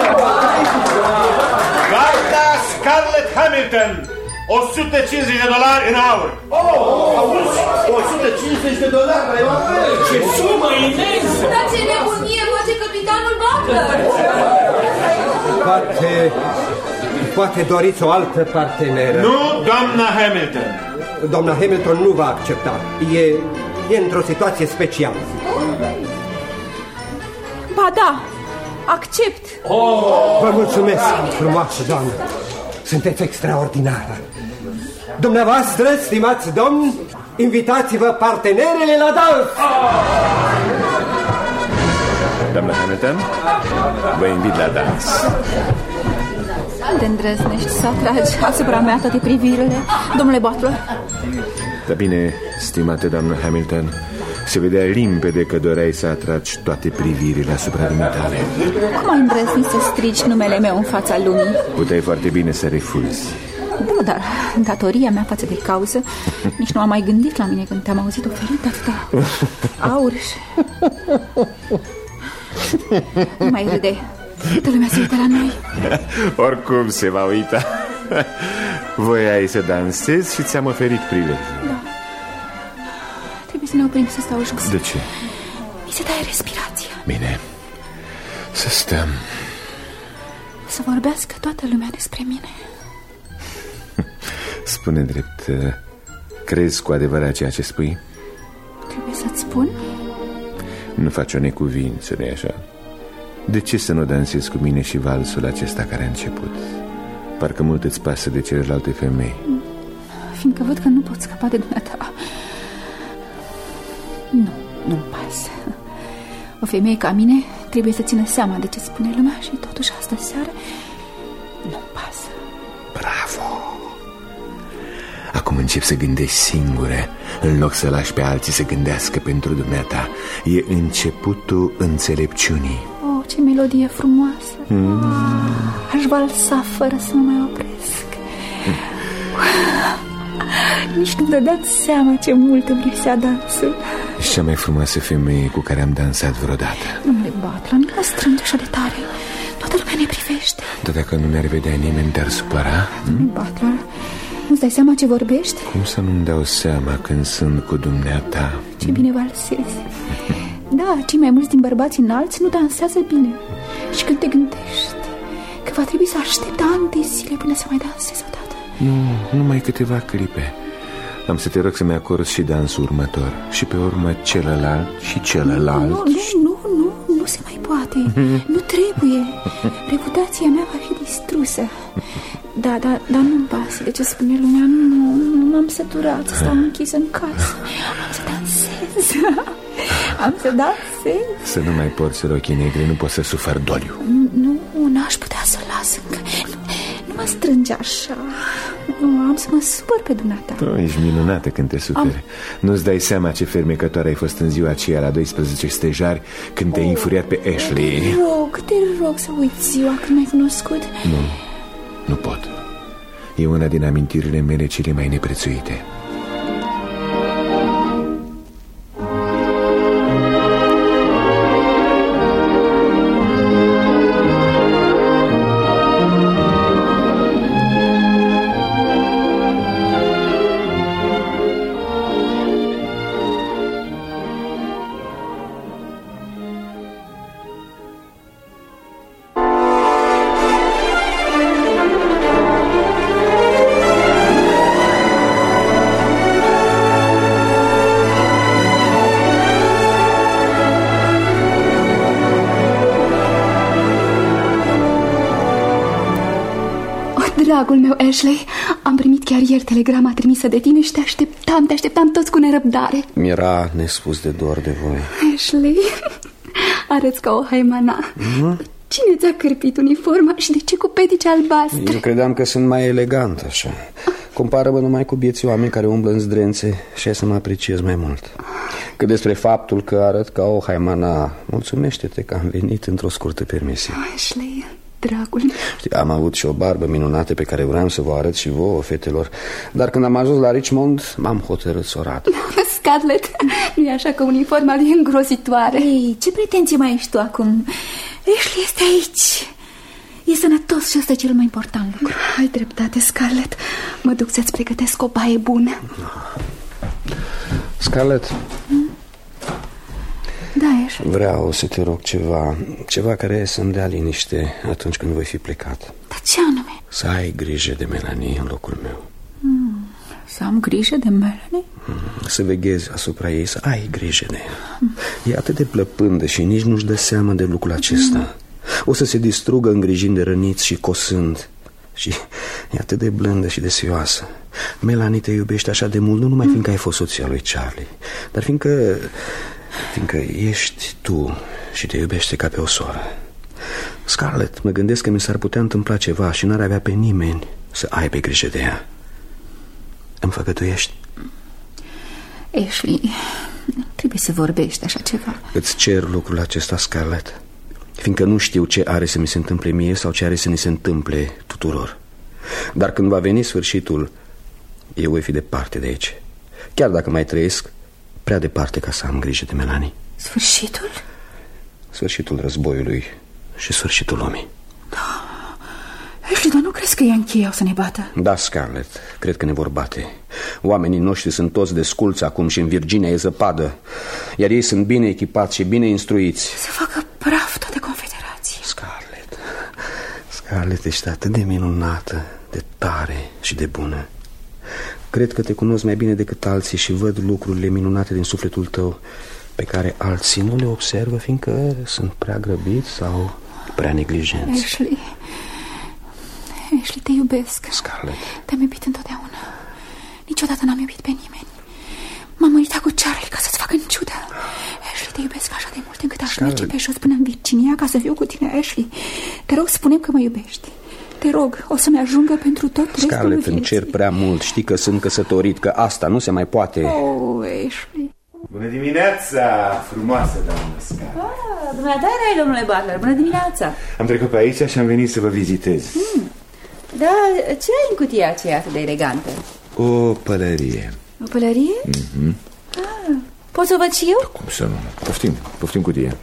Garda Scarlett Hamilton, o sută cincizeci de dolari în aur. Oh, auzi, o sută cincizeci de dolari, ce sumă imensă! Dar ce nebunie face capitanul Butler! Poate, poate doriți o altă parteneră. Nu, doamna Hamilton. Doamna Hamilton nu va accepta. E, e într-o situație specială. Ba da, accept. Oh. Vă mulțumesc, frumoasă doamnă. Sunteți extraordinară. Dumneavoastră, stimați domni, invitați-vă partenerele la dans. Doamna Hamilton, vă invit la dans. De îndrăznești să atragi asupra mea toate privirile, domnule Butler? Da bine, stimate doamnă Hamilton, se vedea limpede că doreai să atragi toate privirile asupra dumitale. Cum ai îndrăznit să strigi numele meu în fața lumii? Puteai foarte bine să refuzi. Da, dar datoria mea față de cauză, nici nu am mai gândit la mine când te-am auzit oferind atâta aur și... Nu mai râde. Toată lumea se uită la noi. Oricum se va uita. Voiai să dansezi și ți-am oferit prilejul. Da. Trebuie să ne oprim să stau jos. De ce? Mi se taie respirația. Bine, să stăm. Să vorbească toată lumea despre mine. Spune drept, crezi cu adevărat ceea ce spui? Trebuie să-ți spun? Nu faci o necuvință, nu-i așa? De ce să nu dansezi cu mine și valsul acesta care a început? Parcă mult îți pasă de celelalte femei. Fiindcă văd că nu pot scăpa de dumneata. Nu, nu-mi pasă. O femeie ca mine trebuie să țină seama de ce spune lumea și totuși astă seară nu-mi pasă. Bravo! Acum încep să gândești singură, în loc să lași pe alții să gândească pentru dumneata. E începutul înțelepciunii. Oh, ce melodie frumoasă! mm. Aș valsa fără să mă mai opresc. mm. Nici nu vă dați seama ce mult îmi lipsea dansul. Ești cea mai frumoasă femeie cu care am dansat vreodată. Domnule Butler, nu mă strânge așa de tare. Toată lumea ne privește. Dar dacă nu mi-ar vedea nimeni, te-ar supăra? Domnule Butler, nu-ți dai seama ce vorbești? Cum să nu-mi dau seama când sunt cu dumneata? Ce bine valsezi. Da, cei mai mulți din bărbați înalți nu dansează bine. Și când te gândești că va trebui să aștept ani de zile până să mai dansezi odată. Nu, numai câteva clipe. Am să te rog să-mi acorzi și dansul următor. Și pe urmă celălalt și celălalt. Nu, nu, nu, nu, nu se mai poate. Nu trebuie. Reputația mea va fi distrusă. Da, da, dar nu-mi pasă de ce spune lumea. Nu, nu, m-am săturat să stau închisă în casă. Am să dansez. Am să dansez. Să nu mai porți rochii negre, nu poți să sufăr doliu. Nu, n-aș putea să las încă. Nu, nu mă strânge așa. Nu, am să mă supăr pe dumneata. Oh, ești minunată când te superi. Am... Nu-ți dai seama ce fermecătoare ai fost în ziua aceea la doisprezece stejari când te-ai infuriat pe Ashley. Te rog, te rog să uiți ziua când m-ai cunoscut. Nu, nu pot. E una din amintirile mele cele mai neprețuite. Dragul meu, Ashley, am primit chiar ieri telegrama trimisă de tine și te așteptam, te așteptam toți cu nerăbdare. Mi-era nespus de dor de voi. Ashley, arăți ca o haimana. Mm? Cine ți-a cârpit uniforma și de ce cu petice albastre? Eu credeam că sunt mai elegant așa. Compară-mă numai cu bieții oameni care umblă în zdrențe și ai să mă apreciez mai mult. Cât despre faptul că arăt ca o haimana, mulțumește-te că am venit într-o scurtă permisie. Ashley, dragul meu. Știi, am avut și o barbă minunată pe care vreau să vă arăt și vouă, fetelor. Dar când am ajuns la Richmond, m-am hotărât să o rat. Scarlett, nu e așa că uniforma lui e îngrozitoare. Ei, ce pretenție mai ești tu acum? Ashley este aici. E sănătos și ăsta e cel mai important lucru. Ai dreptate, Scarlett. Mă duc să-ți pregătesc o baie bună. Scarlett, hmm? Da, Ashley. Vreau să te rog ceva. Ceva care să-mi dea liniște atunci când voi fi plecat. Dar ce anume? Să ai grijă de Melanie în locul meu. hmm. Să am grijă de Melanie? hmm. Să veghezi asupra ei, să ai grijă de ea. hmm. E atât de plăpândă și nici nu-și dă seama de lucrul acesta. hmm. O să se distrugă îngrijind de răniți și cosând. Și e atât de blândă și de serioasă. Melanie te iubește așa de mult, nu numai fiindcă ai fost soția lui Charlie, dar fiindcă Fiindcă ești tu și te iubește ca pe o soră. Scarlett, mă gândesc că mi s-ar putea întâmpla ceva și n-ar avea pe nimeni să aibă grijă de ea. Îmi făgăduiești? Ashley, trebuie să vorbești așa ceva. Îți cer lucrul acesta, Scarlett, fiindcă nu știu ce are să mi se întâmple mie sau ce are să ni se întâmple tuturor. Dar când va veni sfârșitul, eu voi fi departe de aici. Chiar dacă mai trăiesc prea departe ca să am grijă de Melanie. Sfârșitul? Sfârșitul războiului și sfârșitul lumii. Da. Ashley, dar nu crezi că ea încheie o să ne bată? Da, Scarlett, cred că ne vor bate. Oamenii noștri sunt toți desculți acum și în Virginia e zăpadă, iar ei sunt bine echipați și bine instruiți. Să facă praf toate confederații. Scarlett, Scarlett, ești atât de minunată, de tare și de bună. Cred că te cunosc mai bine decât alții și văd lucrurile minunate din sufletul tău pe care alții nu le observă fiindcă sunt prea grăbiți sau prea neglijenți. Ashley, Ashley, te iubesc. Scarlett, te-am iubit întotdeauna. Niciodată n-am iubit pe nimeni. M-am măritat cu Charlie ca să-ți fac în ciudă. Ashley, te iubesc așa de mult încât aș Scarlett. merge pe jos până în Virginia ca să fiu cu tine. Ashley, te rog, spune-mi că mă iubești. Te rog, o să-mi ajungă pentru tot restul Scarlett, vieții. îmi cer prea mult. Știi că sunt căsătorit, că asta nu se mai poate. Oh, Ashley. Bună dimineața, frumoasă doamnă Scarlett. Ah, dumneata erai, domnule Butler. Bună dimineața. Am trecut pe aici și am venit să vă vizitez. hmm. Da, ce ai în cutia aceea atât de elegantă? O pălărie. O pălărie? mm-hmm. ah, Pot să o văd și eu? Cum să nu? Poftim, poftim cutie.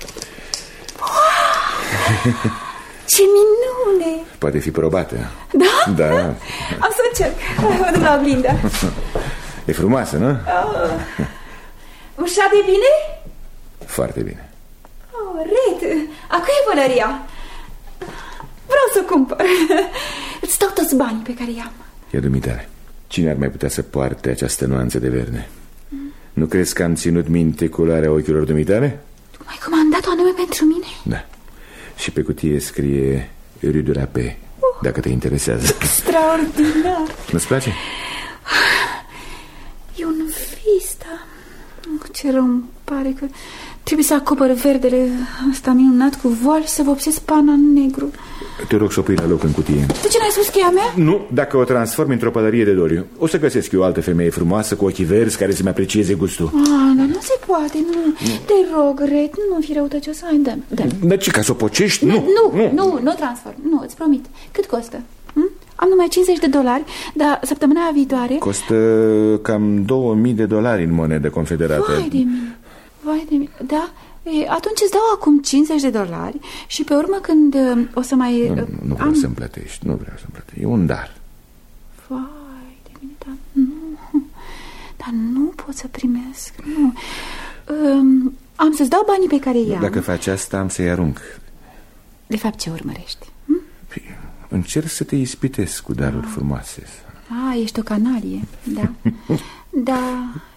Ce minune! Poate fi probată. Da? Da. Am să încerc. Mă duc la oglindă. E frumoasă, nu? Oh. Ușa de bine? Foarte bine. Oh, ret. A cui e pălăria? Vreau să cumpăr. Îți dau toți banii pe care i-am. Ia dumitare. Cine ar mai putea să poarte această nuanță de verde? Mm. Nu crezi că am ținut minte culoarea ochilor dumitare? Tu m-ai comandat-o anume pentru mine? Da. Și pe cutie scrie Rue de la Paix, uh, dacă te interesează. Extraordinar. Nu-ți place? E un vis, da. Ce rău îmi pare că trebuie să acopăr verdele ăsta minunat cu voal și să vopsesc pana în negru. Te rog să o pui la loc în cutie. Tu ce n-ai spus cheia mea? Nu, dacă o transformi într-o pălărie de doliu, o să găsesc eu o altă femeie frumoasă cu ochii verzi care să-mi aprecieze gustul. Ah, dar nu se poate, nu. nu. Te rog, Red, nu fi răutăcios. Hai, dă-mi, dă-mi. Dar ce, ca să o pocești? Nu, nu, nu, nu, nu transform, nu, îți promit. Cât costă? Hm? Am numai cincizeci de dolari, dar săptămâna viitoare... Costă cam două mii de dolari în monedă confederată. Vai de mine, vai de mine, da... E, atunci îți dau acum cincizeci de dolari și pe urmă când uh, o să mai... Nu, nu vreau am... să-mi plătești, nu vreau să-mi plătești, e un dar. Vai de mine, dar nu, dar nu pot să primesc, nu. Um, am să-ți dau banii pe care i-am. Dacă faci asta, am să-i arunc. De fapt, ce urmărești? Hm? Încerc să te ispitesc cu daruri frumoase. Ah, ești o canalie, da. Da,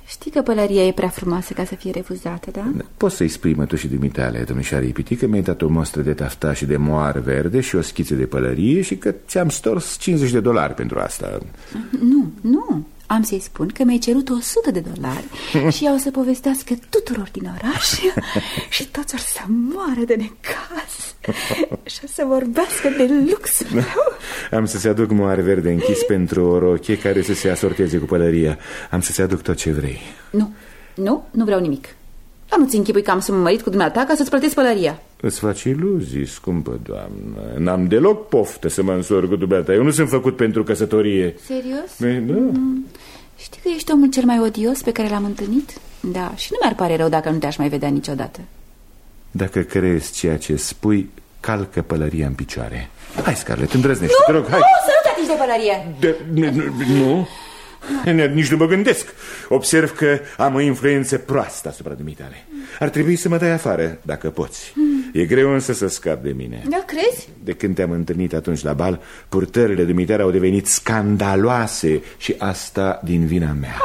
Știi că pălăria e prea frumoasă ca să fie refuzată, da? Poți să-i spui mătușii dumitale, domnișoare Ipiti, că mi-ai dat o mostră de tafta și de moar verde și o schiță de pălărie și că ți-am stors cincizeci de dolari pentru asta. Nu, nu. Am să-i spun că mi-ai cerut o sută de dolari și ea o să povestească tuturor din oraș și toți or să moară de necaz și o să vorbească de luxul meu. Am să-ți aduc moar verde închis pentru o rochie care să se asorteze cu pălăria. Am să-ți aduc tot ce vrei. Nu, nu, nu vreau nimic. Dar nu-ți închipui că am să mă mărit cu dumneata ca să-ți plătesc pălăria. Îți faci iluzii, scumpă doamnă. N-am deloc poftă să mă însor cu dumneata. Eu nu sunt făcut pentru căsătorie. Serios? Da. Mm. Știi că ești omul cel mai odios pe care l-am întâlnit? Da, și nu mi-ar pare rău dacă nu te-aș mai vedea niciodată. Dacă crezi ceea ce spui, calcă pălăria în picioare. Hai, Scarlett, îndrăznește, te rog, hai. Nu, să nu te atingi de pălărie. De, nu, nu, nici nu mă gândesc. Observ că am o influență proastă asupra dumitale. Ar trebui să mă dai afară, dacă poți. mm. E greu însă să scap de mine. Da, crezi? De când te-am întâlnit atunci la bal, purtările dumitale au devenit scandaloase și asta din vina mea.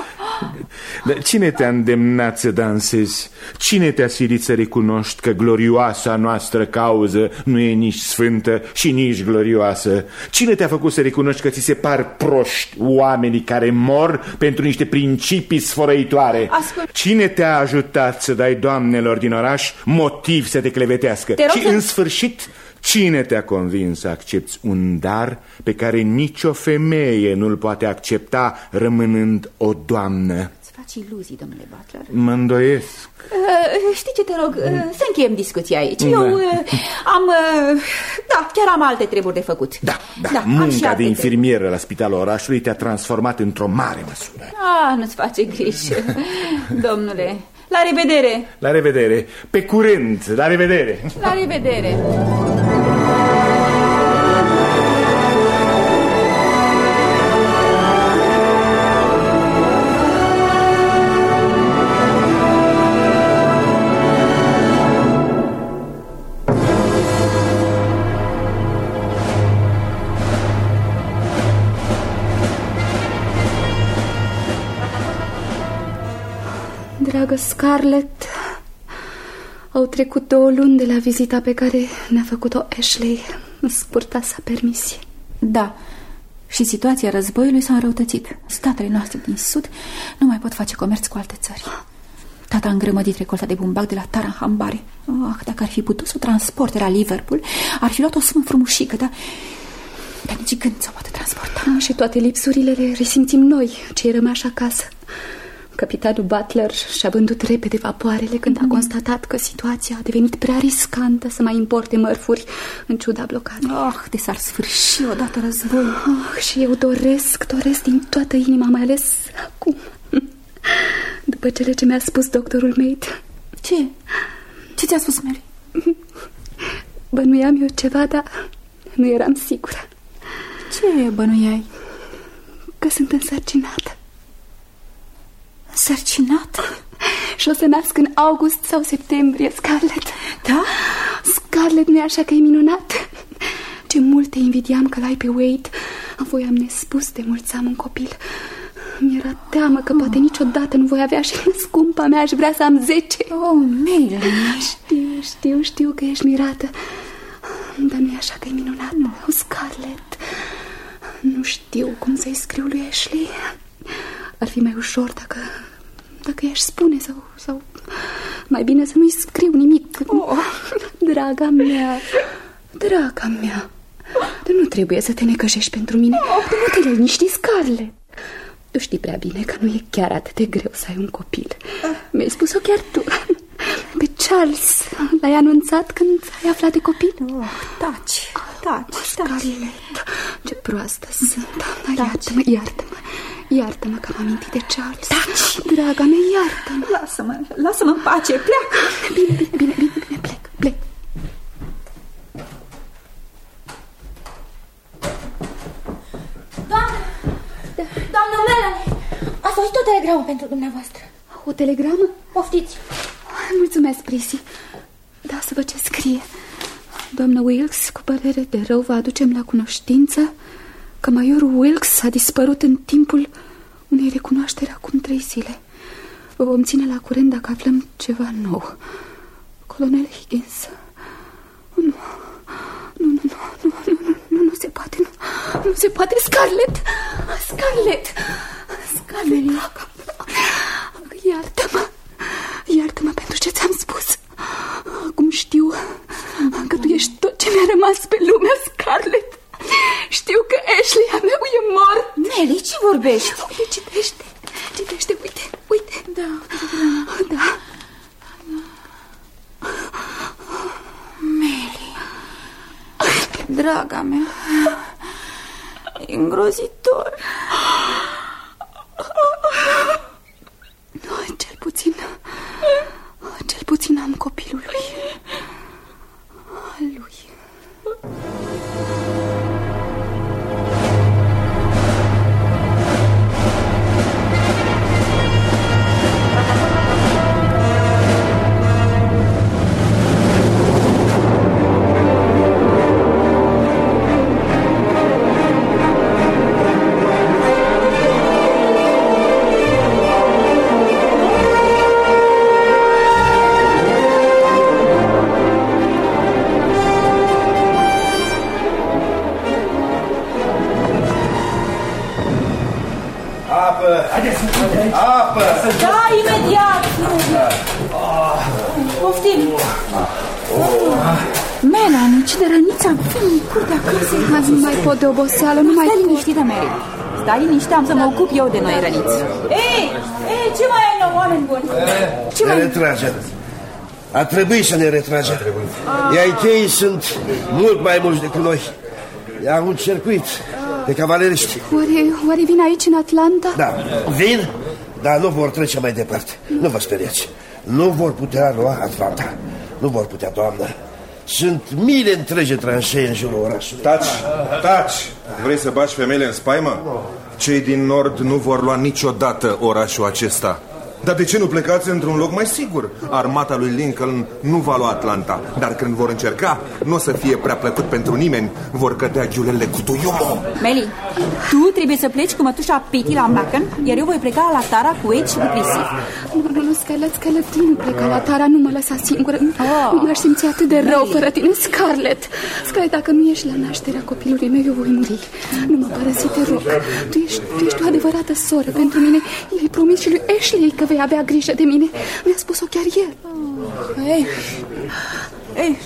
Dar cine te-a îndemnat să dansezi? Cine te-a silit să recunoști că glorioasa noastră cauză nu e nici sfântă și nici glorioasă? Cine te-a făcut să recunoști că ți se par proști oamenii care mor pentru niște principii sfărăitoare? Ascult. Cine te-a ajutat să dai doamnelor din oraș motiv să te clevetească? Te Și în sfârșit, cine te-a convins să accepti un dar pe care nicio femeie nu-l poate accepta rămânând o doamnă? Îți faci iluzii, domnule Butler. Mă îndoiesc. uh, Știi ce, te rog, uh, să încheiem discuția aici. Da. Eu uh, am, uh, da, chiar am alte treburi de făcut. Da, da, da munca de infirmieră treburi la spitalul orașului te-a transformat într-o mare măsură. Ah, nu-ți face griji, domnule. La revedere. La revedere. Pe curând. La revedere. La revedere. Dragă Scarlett, au trecut două luni de la vizita pe care ne-a făcut-o Ashley în scurta sa permisie. Da, și situația războiului s-a înrăutățit. Statele noastre din sud nu mai pot face comerț cu alte țări. Tata a îngrămădit recolta de bumbac de la Tara în hambare. Oh, dacă ar fi putut să o transporte la Liverpool, ar fi luat o sumă frumușică, dar, dar nici gând să o poate transporta. Ah, și toate lipsurile le resimțim noi, cei rămași acasă. Capitanul Butler și-a vândut repede vapoarele când mm. a constatat că situația a devenit prea riscantă să mai importe mărfuri în ciuda blocadei. Oh, de s-ar sfârși odată războiul. Oh, și eu doresc, doresc din toată inima, mai ales acum, după cele ce mi-a spus doctorul Maid. Ce? Ce ți-a spus, Mary? Bănuiam eu ceva, dar nu eram sigură. Ce bănuiai? Că sunt însărcinată. Însărcinată? Și o să nasc în august sau septembrie, Scarlett. Da? Scarlett, nu-i așa că e minunat? Ce mult te invidiam că l-ai pe Wade. Apoi am nespus de mult să am un copil. Mi-era teamă că poate niciodată nu voi avea și scumpa mea aș vrea să am zece. Oh, Mary. Știu, știu, știu că ești mirată. Dar nu-i așa că e minunat. No. Oh, Scarlett, nu știu cum să-i scriu lui Ashley. Ar fi mai ușor dacă, dacă i-aș spune sau, sau mai bine să nu-i scriu nimic. Oh. Draga mea, draga mea, dar nu trebuie să te necăjești pentru mine. Oh. Nu te liniști, Scarlett. Tu știi prea bine că nu e chiar atât de greu să ai un copil. Mi-ai spus-o chiar tu. Pe Charles l-ai anunțat când ai aflat de copil? Oh, taci, taci, Scarlett, ce proastă sunt. Iartă-mă, iartă-mă. Iartă-mă că m-am amintit de Charles. Taci! Draga mea, iartă-mă. Lasă-mă, lasă-mă în pace, pleacă. Bine, bine, bine, bine, bine, plec, plec. Doamnă! Da. Doamnă Melanie! A fost o telegramă pentru dumneavoastră. O telegramă? Poftiți! Mulțumesc, Prissy. Da, să văd ce scrie. Doamnă Wilkes, cu părere de rău vă aducem la cunoștință că majorul Wilkes a dispărut în timpul unei recunoașteri acum trei zile. Vă vom ține la curent dacă aflăm ceva nou. Colonel Higgins. Nu, nu, nu, nu, nu, nu, nu, nu se poate, nu, nu se poate. Scarlett, Scarlett, Scarlett, iartă-mă, iartă-mă pentru ce ți-am spus. Acum știu că tu ești tot ce mi-a rămas pe lume, Scarlett. Știu că Ashley-a meu e mort. Nelly, ce vorbești? Uite, citește, citește, uite, uite. Da, da. Meli, draga mea, e îngrozitor. Cel puțin, cel puțin am copilul lui. Al lui. Apă! Da, imediat! Poftim! Melanie, ce de răniță am venit curte acasă. Azi nu mai pot de oboseală, nu mai... Stai liniștită, Mary. Stai liniște, am să mă ocup eu de noi răniți. Ei, ei, ce mai e nou, oameni buni? Ce ne mai... retragem. A trebuit să ne retragem. Ei cheii sunt mult mai mulți decât noi. I-au încercuit de cavaleriști. Oare, oare vin aici, în Atlanta? Da, vin, dar nu vor trece mai departe. Nu vă speriați. Nu vor putea lua Atlanta. Nu vor putea, doamnă. Sunt mii întregi de tranșee în jurul orașului. Taci, taci. Vrei să bagi femeile în spaimă? Cei din nord nu vor lua niciodată orașul acesta. Dar de ce nu plecați într-un loc mai sigur? Armata lui Lincoln nu va lua Atlanta, dar când vor încerca, nu o să fie prea plăcut pentru nimeni. Vor cădea giulele cu tuiumul. Meli, tu trebuie să pleci cu mătușa Pitty la Macon, iar eu voi pleca la Tara cu Edge și cu Prissy. Nu, nu, nu, Scarlett, Scarlett, nu pleca la Tara, nu mă lăsa singură. Oh. Nu m-aș simți atât de rău fără tine, Scarlett. Scarlett, dacă nu ești la nașterea copilului meu, eu voi muri. Nu mă părăsi, te rog. Tu ești, tu ești o adevărată soră pentru mine. I-ai promis și lui Ashley că vei avea grijă de mine. Mi-a spus-o chiar el. Oh. Ei, ei.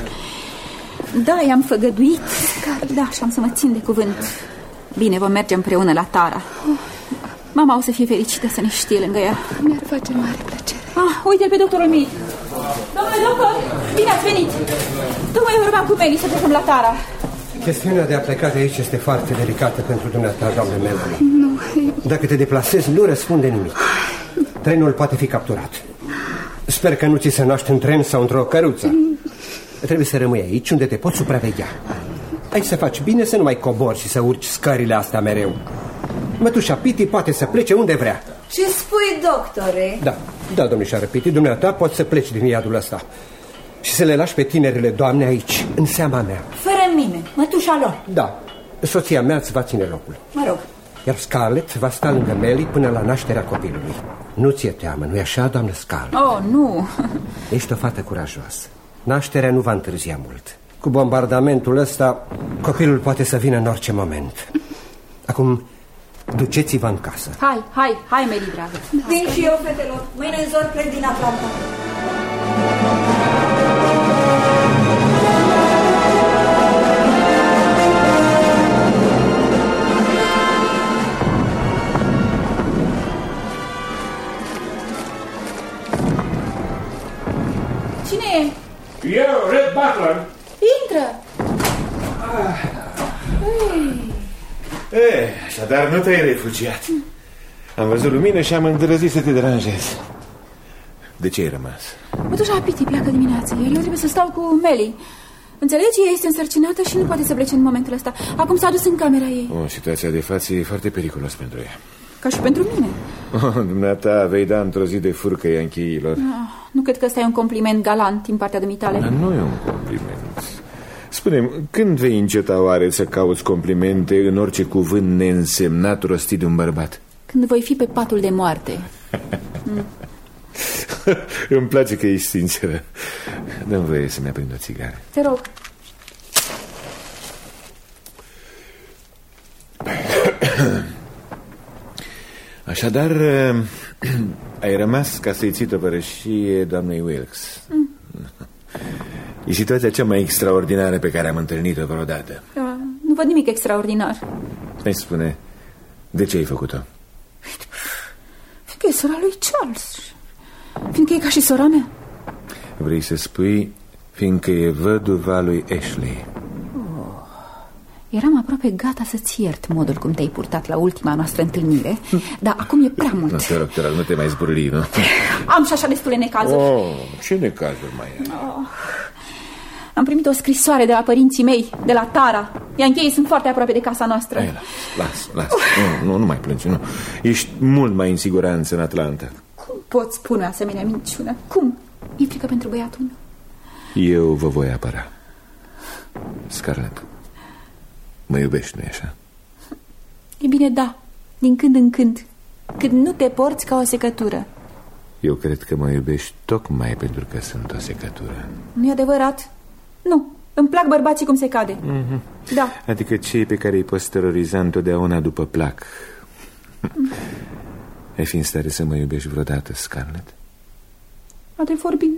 Da, i-am făgăduit. Da, și am să mă țin de cuvânt. Bine, vom merge împreună la Tara. Mama o să fie fericită să ne știe lângă ea. Mi-ar face mare plăcere. Ah, uite-l pe doctorul Mead. Domnule doctor, bine ați venit. Tocmai vorbeam cu Meli să plecăm la Tara. Chestiunea de a pleca de aici este foarte delicată pentru dumneata, doamne Melanie. Nu. Dacă te deplasezi, nu răspunde nimic. Trenul poate fi capturat. Sper că nu ți se naște în tren sau într-o căruță. Trebuie să rămâi aici unde te poți supraveghea. Ai să faci bine să nu mai cobori și să urci scările astea mereu. Mătușa Pitty poate să plece unde vrea. Ce spui, doctore? Da, da, domnișoară Pitty, dumneata poți să pleci din iadul ăsta și să le lași pe tinerile doamne aici, în seama mea. Fără mine, mătușa lor. Da, soția mea îți va ține locul. Mă rog. Iar Scarlett va sta lângă Melly până la nașterea copilului. Nu ți-e teamă, nu-i așa, doamnă Scarlett? Oh, nu. Ești o fată curajoasă. Nașterea nu va întârzia mult. Cu bombardamentul ăsta, copilul poate să vină în orice moment. Acum, duceți-vă în casă. Hai, hai, hai, Meli, dragă. Vin și eu, fetelor. Mâine în zor plec din Atlanta. Cine e? Eu, Red Butler. Intră. Ah. Eh, așadar nu te-ai refugiat. Am văzut lumină și am îndrăzit să te deranjez. De ce ai rămas? Mătușa Pitty pleacă dimineața. Eu trebuie să stau cu Melly. Înțelegi? Ea este însărcinată și nu poate să plece în momentul ăsta. Acum s-a dus în camera ei. O, situația de față e foarte periculos pentru ea. Ca și pentru mine. Oh, dumneata vei da într-o zi de furcă Yancheilor. Ah, nu cred că ăsta e un compliment galant din partea dumitale. Dar nu e un compliment. Spune-mi, când vei înceta oare să cauți complimente în orice cuvânt neînsemnat rostit de un bărbat? când voi fi pe patul de moarte. mm. Îmi place că ești sinceră. Dă-mi voie să-mi aprind o țigară. Te rog. Așadar, ai rămas ca să-i ții tovărășie doamnei Wilkes. mm. E situația cea mai extraordinară pe care am întâlnit-o vreodată. Da, nu văd nimic extraordinar. Hai spune, de ce ai făcut-o? Fiindcă e sora lui Charles. Fiindcă e ca și sora mea. Vrei să spui fiindcă e văduva lui Ashley. oh. Eram aproape gata să-ți iert modul cum te-ai purtat la ultima noastră întâlnire. Dar acum e prea mult. Nu, te rog, te rog, nu te mai zburli, nu? Am și așa destule necazuri. Oh, ce necazuri mai ai? oh. Am primit o scrisoare de la părinții mei, de la Tara. Iar ei sunt foarte aproape de casa noastră. Hai, las, las, las. Uh. Nu, nu, nu mai plângi, nu. Ești mult mai în siguranță în Atlanta. Cum poți spune o asemenea minciună? Cum? E frică pentru băiatul meu. Eu vă voi apăra. Scarlett, mă iubești, nu-i așa? E bine, da, din când în când. Când nu te porți ca o secătură. Eu cred că mă iubești tocmai pentru că sunt o secătură. Nu-i adevărat? Nu, îmi plac bărbații cum se cade. mm-hmm. Da. Adică cei pe care îi poți teroriza întotdeauna după plac. mm. Ai fi în stare să mă iubești vreodată, Scarlett? Adevăr vorbind,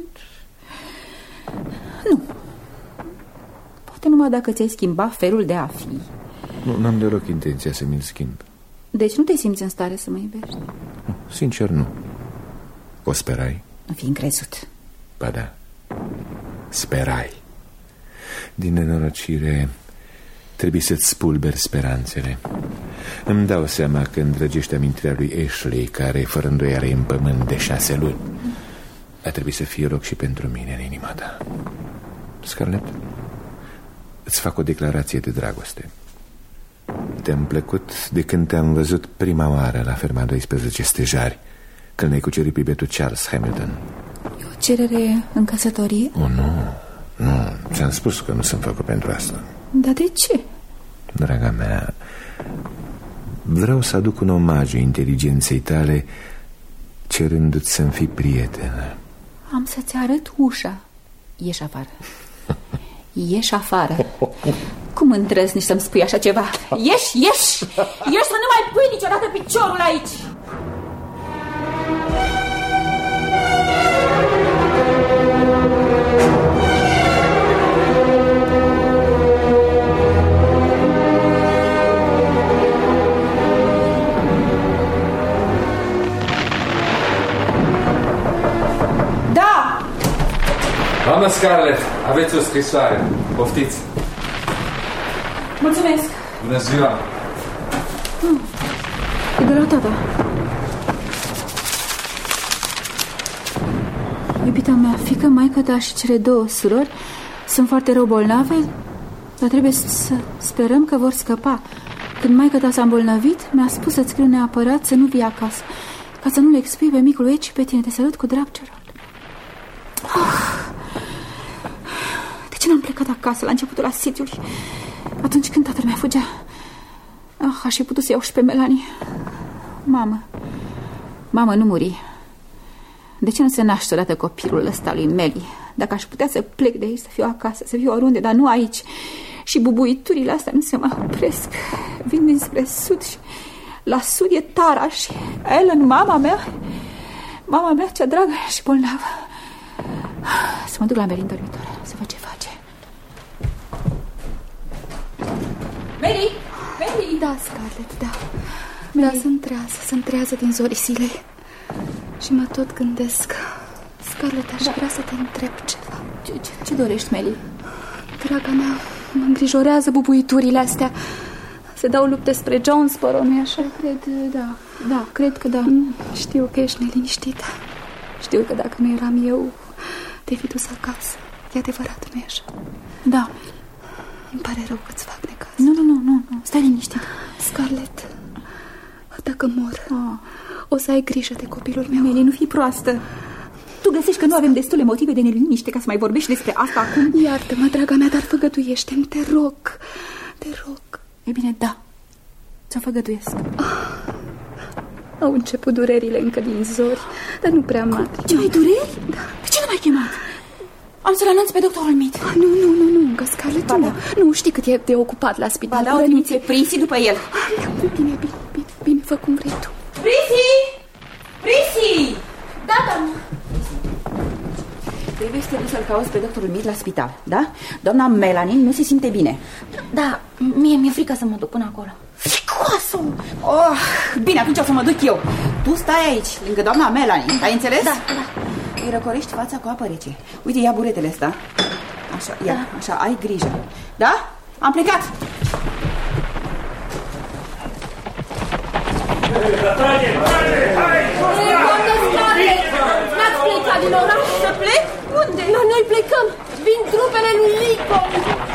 nu. Poate numai dacă ți-ai schimba felul de a fi. Nu, n-am deloc intenția să mi-l schimb. Deci nu te simți în stare să mă iubești? Nu, sincer nu. O sperai? Nu fi încrezut. Ba da, sperai. Din nenorocire trebuie să-ți spulberi speranțele. Îmi dau seama că îndrăgești amintirea lui Ashley, care fără îndoială e în pământ de șase luni. Ar trebui să fie loc și pentru mine în inima ta. Scarlett, îți fac o declarație de dragoste. Te-am plăcut de când te-am văzut prima oară la ferma doisprezece stejari, când ne-ai cucerit pe bietul Charles Hamilton. E o cerere în căsătorie? Oh, nu, nu, ți-am spus că nu sunt făcut pentru asta. Dar de ce? Draga mea, vreau să aduc un omagiu inteligenței tale, cerându-ți să-mi fii prietenă. Am să-ți arăt ușa. Ieși afară. Ieși afară. Cum îndrăzni să-mi spui așa ceva? Ieși, ieși! Ieși să nu mai pui niciodată piciorul aici! Doamna Scarlett, aveți o scrisoare. Poftiți. Mulțumesc. Bună ziua. Hmm. E de la tata. Iubita mea, fiică, maică ta și cele două surori sunt foarte rău bolnave, dar trebuie să sperăm că vor scăpa. Când maică ta s-a îmbolnăvit, mi-a spus să-ți scriu neapărat să nu vii acasă, ca să nu le expui pe micul Ed și pe tine. Te salut cu drag, Gerald. Oh. De ce n-am plecat acasă la începutul asediului, atunci când tatăl meu fugea? Ah, aș fi putut să iau și pe Melanie. Mamă, mamă, nu muri. De ce nu se naște odată copilul ăsta lui Meli? Dacă aș putea să plec de aici, să fiu acasă, să fiu oriunde, dar nu aici. Și bubuiturile astea nu se mai opresc. Vin dinspre sud și la sud e Tara și Ellen, mama mea. Mama mea cea dragă și bolnavă. Să mă duc la Meli în dormitor, să văd ce face. Meli! Meli! Da, Scarlett, da. Meli. Da, sunt trează, sunt trează din zorii zilei. Și mă tot gândesc. Scarlett, aș da. vrea să te întreb ceva. Ce, ce, ce dorești, Meli? Draga mea, mă îngrijorează bubuiturile astea. Se dau lupte spre Jonesboro, nu-i așa? Cred, da, da, cred că da. Știu că ești neliniștită. Știu că dacă nu eram eu, te-ai fi dus acasă. E adevărat, nu-i așa? Da. Îmi pare rău că-ți fac necaz. Nu, nu, nu, nu, nu. Stai liniștit. Scarlett, dacă mor, oh. o să ai grijă de copilul meu. Meli, nu fi proastă. Tu găsești că nu avem destule motive de neliniște ca să mai vorbești despre asta acum? Iartă-mă, draga mea, dar făgăduiește-mi, te rog. Te rog. E bine, da. Ți-o făgăduiesc. Au început durerile încă din zori, dar nu prea mari. Ce, mai dureri? Da. De ce nu m-ai chemat? Am să-l anunț pe doctorul Mit. Nu, nu, nu, nu, încă Scarlett, nu. Nu, știi cât e de ocupat la spital. Ba da, o trimiți pe Prisi după el. Bine, bine, bine, bine, fă cum vrei tu. Prisi! Prisi! Da, doamnă. Trebuie să te duci să-l cauți pe doctorul Mit la spital, da? Doamna Melanie nu se simte bine. Da, mie mi-e frică să mă duc până acolo. Fricoasă! Oh, bine, atunci o să mă duc eu. Tu stai aici, lângă doamna Melanie, ai înțeles? Da, da. Îi răcorești fața cu apă rece. Uite, ia buretele ăsta. Așa, ia, da. Așa, ai grijă. Da? Am plecat! N-ați plecat din oraș? Să plec? Unde? La noi plecăm. Vin trupele lui Lincoln.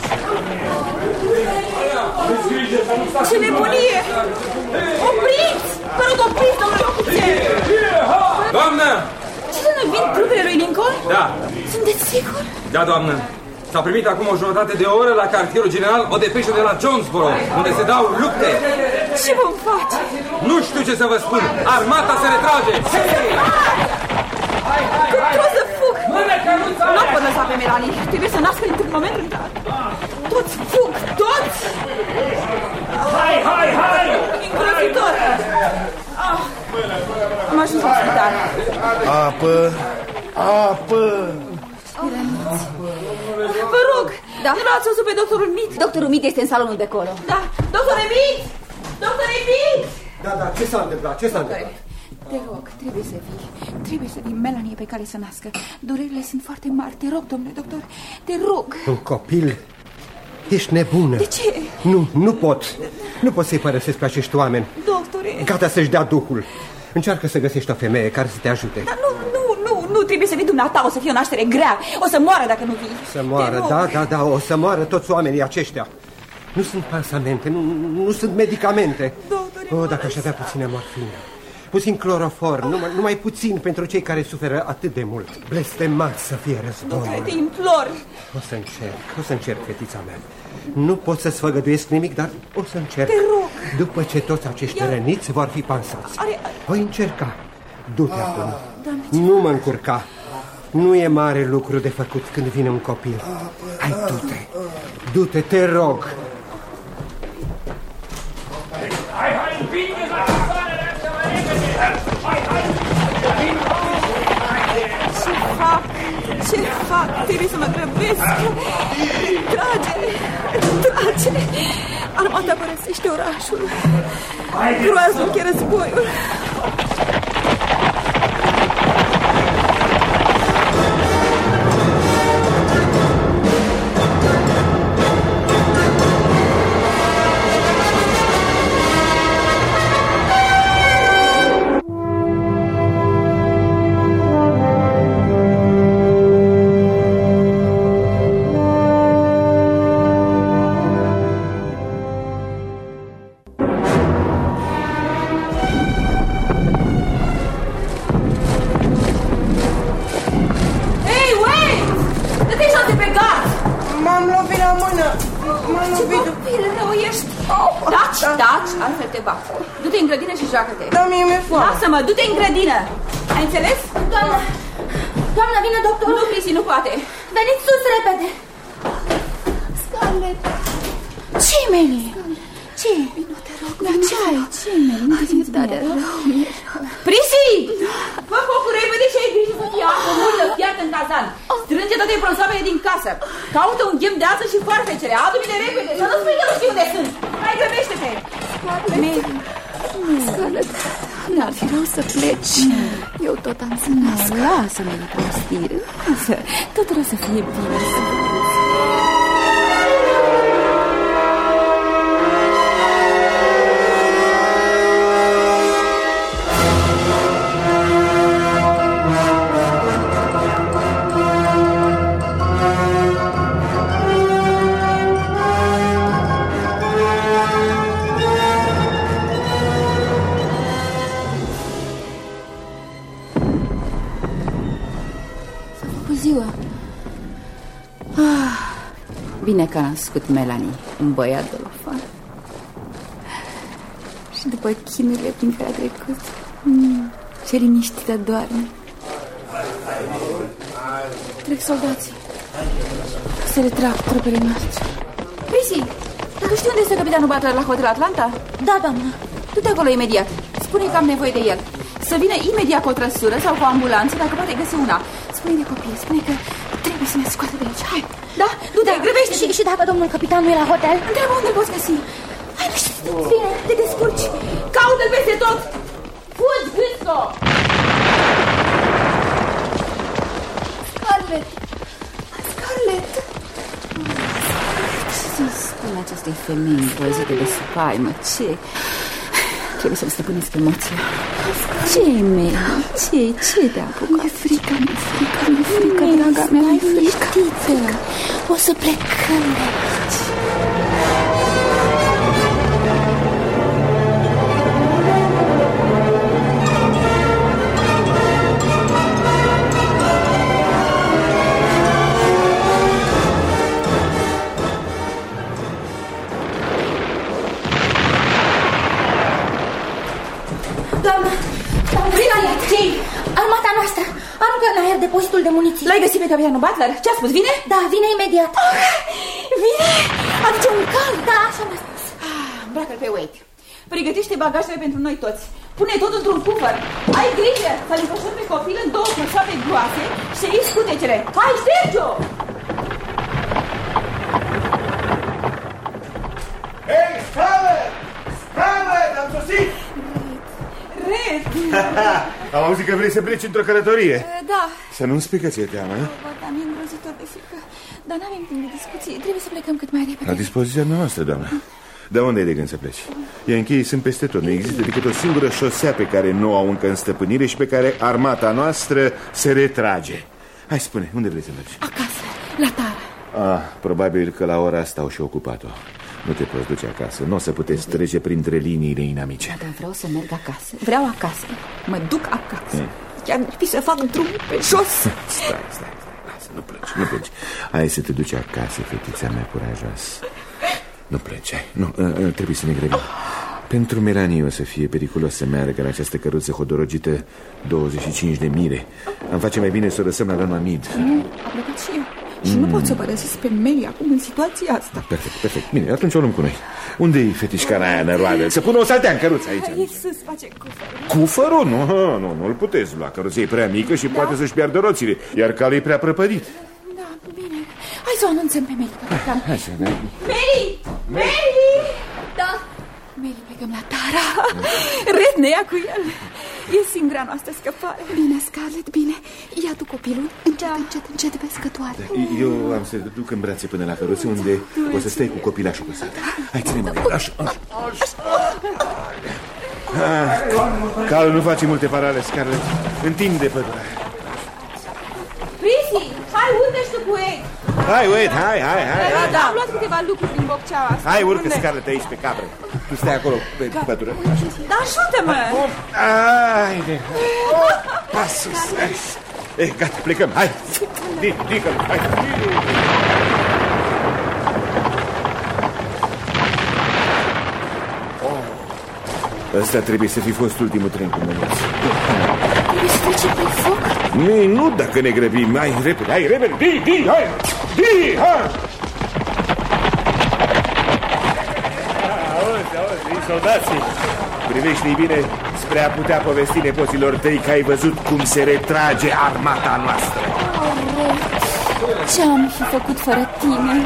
Ce nebunie! Opriți! Vă rog, opriți, domnule ofițer! Doamnă! Ce să ne vin trupele lui Lincoln? Da. Sunteți sigur? Da, doamnă. S-a primit acum o jumătate de oră la cartierul general o depeșă de la Jonesboro, unde se dau lupte. Ce vom face? Nu știu ce să vă spun. Armata se retrage. Cum să fug? Nu pot lăsa pe Melanie. Trebuie să nască într-un moment în care. Toți fug, toți! Hai, hai, hai! Îngrozitor! Ah, am ajuns la spital. Apă, apă! Vă rog, da? Nu l-ați văzut pe doctorul Mit? Doctorul Mit este în salonul de acolo. Da, doctorul Mit! Doctorul Mit! Da, da, ce s-a întâmplat? Ce s-a întâmplat? Te rog, trebuie să vii. Trebuie să vii, Melanie pe care să nască. Durerile sunt foarte mari. Te rog, domnule doctor, te rog. Un copil? Ești nebună. De ce? Nu, nu pot. Nu pot să-i părăsesc pe acești oameni. Doctore... Gata să-și dea duhul. Încearcă să găsești o femeie care să te ajute. Dar nu, nu, nu, nu trebuie să vii dumneata. O să fie o naștere grea. O să moară dacă nu vii. Să moară, da, da, da, o să moară toți oamenii aceștia. Nu sunt pansamente, nu, nu sunt medicamente. Doctore, oh, dacă aș avea puține morfine. Puțin clorofor, numai, numai puțin pentru cei care suferă atât de mult. Blestemat să fie războiul. Doctore, te implor. O să încerc, o să încerc, fetița mea. Nu pot să-ți făgăduiesc nimic, dar o să încerc. Te rog. După ce toți acești Ia... răniți vor fi pansați. Are... Voi încerca. Du-te ah, acum. Doamne, nu mă încurca. Nu e mare lucru de făcut când vine un copil. Hai, du-te. Du-te, te rog. Hai, hai, împinge la pistoarele astea mai repede! Hai, hai! Ce fac? Ce fac? Trebuie să mă grăbesc. Trage! Trage! Armata părăsește orașul. Groaznic e războiul. Du-te în grădină și joacă-te. Da, mie mi-e foame. Lasă-mă, du-te în grădină. Ai înțeles? Doamna, doamna, vine doctorul. Nu, Prisi, nu poate. Veniți sus repede. Scarlett. Ce-i, Meli? Ce? Vino, te rog, dar ce ai? Ce-i, Meli? Nu te simți bine rău? Prisi! Fă focul repede și ai grijă să fie apă multă, fiartă în cazan. Strânge toate bronzoapele din casă. Caută un ghem de ață și foarfecele. Adu-mi de repede. Să nu spui că nu știu unde sunt. Hai, grăbește-te. Meli. Scarlett, n-ar fi rău să pleci. Eu tot am să nasc. Lasă-mă de prostire. Lasă, tot rău să fie bine. Bine că a născut Melanie, un băiat dolofan. Și după chinurile prin care a trecut, Mm, ce liniștită doarme. Trec soldații. Se retrag trupele noastre. Prisi, dacă știi unde este capitanul Butler la Hotel Atlanta? Da, doamnă. Du-te acolo imediat. Spune că am nevoie de el. Să vină imediat cu o trăsură sau cu o ambulanță, dacă poate găsi una. Spune de copil, spune că trebuie să ne scoată de aici. Hai, da? Du-te, da. Grăbește-te. Și, și dacă domnul capitan nu e la hotel? Întreabă unde poți găsi. Hai, nu știu, bine, te descurci. Caută-l peste tot. Fugi, Gâsco! Scarlett! Scarlett! Ce-i spune acestei femei îngrozite de spaimă? Ce? Trebuie să-mi stăpânesc emoția. Ce-i, Mary? Ce-i? Ce te-a apucat? Mi-e frică, mi-e frică, mi-e frică, draga mea, mi-e frică. O să plecăm de aici. Armata noastră aruncă în aer depozitul de muniții. L-ai găsit pe capitanul Butler? Ce-a spus? Vine? Da, vine imediat. Oh, vine? Aduce un cal? Da, așa m-a spus. ah, Îmbracă-l pe Wade. Pregătește bagajele pentru noi toți. Pune tot într-un cufăr. Ai grijă să-l încoșăm pe copil în două căsoape groase și îi scutecele. Hai, șterge-o! Hei, Scarlett! Scarlett, am sosit! Red! Am auzit că vrei să pleci într-o călătorie. Da. Să nu-mi spui că ți-e teamă, eh? Am îngrozitor de frică. Dar n-avem timp de discuție. Trebuie să plecăm cât mai repede. La dispoziția noastră, doamnă. De unde e de gând să pleci? Iancheii sunt peste tot. Nu există decât o singură șosea pe care nu au încă în stăpânire și pe care armata noastră se retrage. Hai, spune, unde vrei să mergi? Acasă, la Tara. Ah, probabil că la ora asta au și ocupat-o. Nu te poți duce acasă, nu o să puteți trece printre liniile inamice. Dar vreau să merg acasă, vreau acasă. Mă duc acasă. mm. Chiar mi-ar fi să fac drum pe jos. Stai, stai, stai, lasă, nu plângi, nu plângi. Hai să te duci acasă, fetița mea curajoasă. Nu plângi, hai, nu, trebuie să ne grăbim. Pentru Melanie o să fie periculos să meargă în această căruță hodorogită douăzeci și cinci de mile. Am face mai bine să o lăsăm la doamna Mead. Mm, a plecat și eu. Și mm. nu pot să părăsesc pe Mary acum în situația asta. Perfect, perfect. Bine, atunci o luăm cu noi. Unde-i fetișcana aia năroadă? Să pună o saltea în căruță aici. Hai sus, face cufărul. Cufărul? Nu, nu, nu-l puteți lua. Căruța e prea mică și da. poate să-și piardă roțile, iar calul e prea prăpădit. Da, bine. Hai să o anunțăm pe Mary, capitan. Hai să ne... Mary! Mary! Da. Mary, plecăm la Tara. Red ne ia cu el. E singura noastră scăpare. Bine, Scarlett, bine. Ia tu copilul. Încet, da. încet, încet pe scătoare. Eu am să duc în brațe până la căruță, unde o să stai cu copilașul pe sat. Hai, ține-mă de el. Așa, calul nu face multe parale, Scarlett. Întinde pădurea. Prisi, hai, urcă-și tu cu ei. Hai, Wade, hai, hai, hai. Da, da, am luat câteva lucruri din bocceaua asta. Hai, urcă, Scarlett, aici pe capră. Tu stai acolo pe pădure. Da, ajută-mă! Haide! Hai sus! Eh, gata, plecăm, hai! Dică-l, hai! Ăsta trebuie să fi fost ultimul tren cu mânuți. Trebuie să trece pe foc? Nu, nu, dacă ne grăbim. Hai, repede, hai, repede! Di, di, hai! Di, hai! Auzi, auzi, soldații! Privește-i bine spre a putea povesti nepoților tăi că ai văzut cum se retrage armata noastră. Ce-am fi făcut fără tine?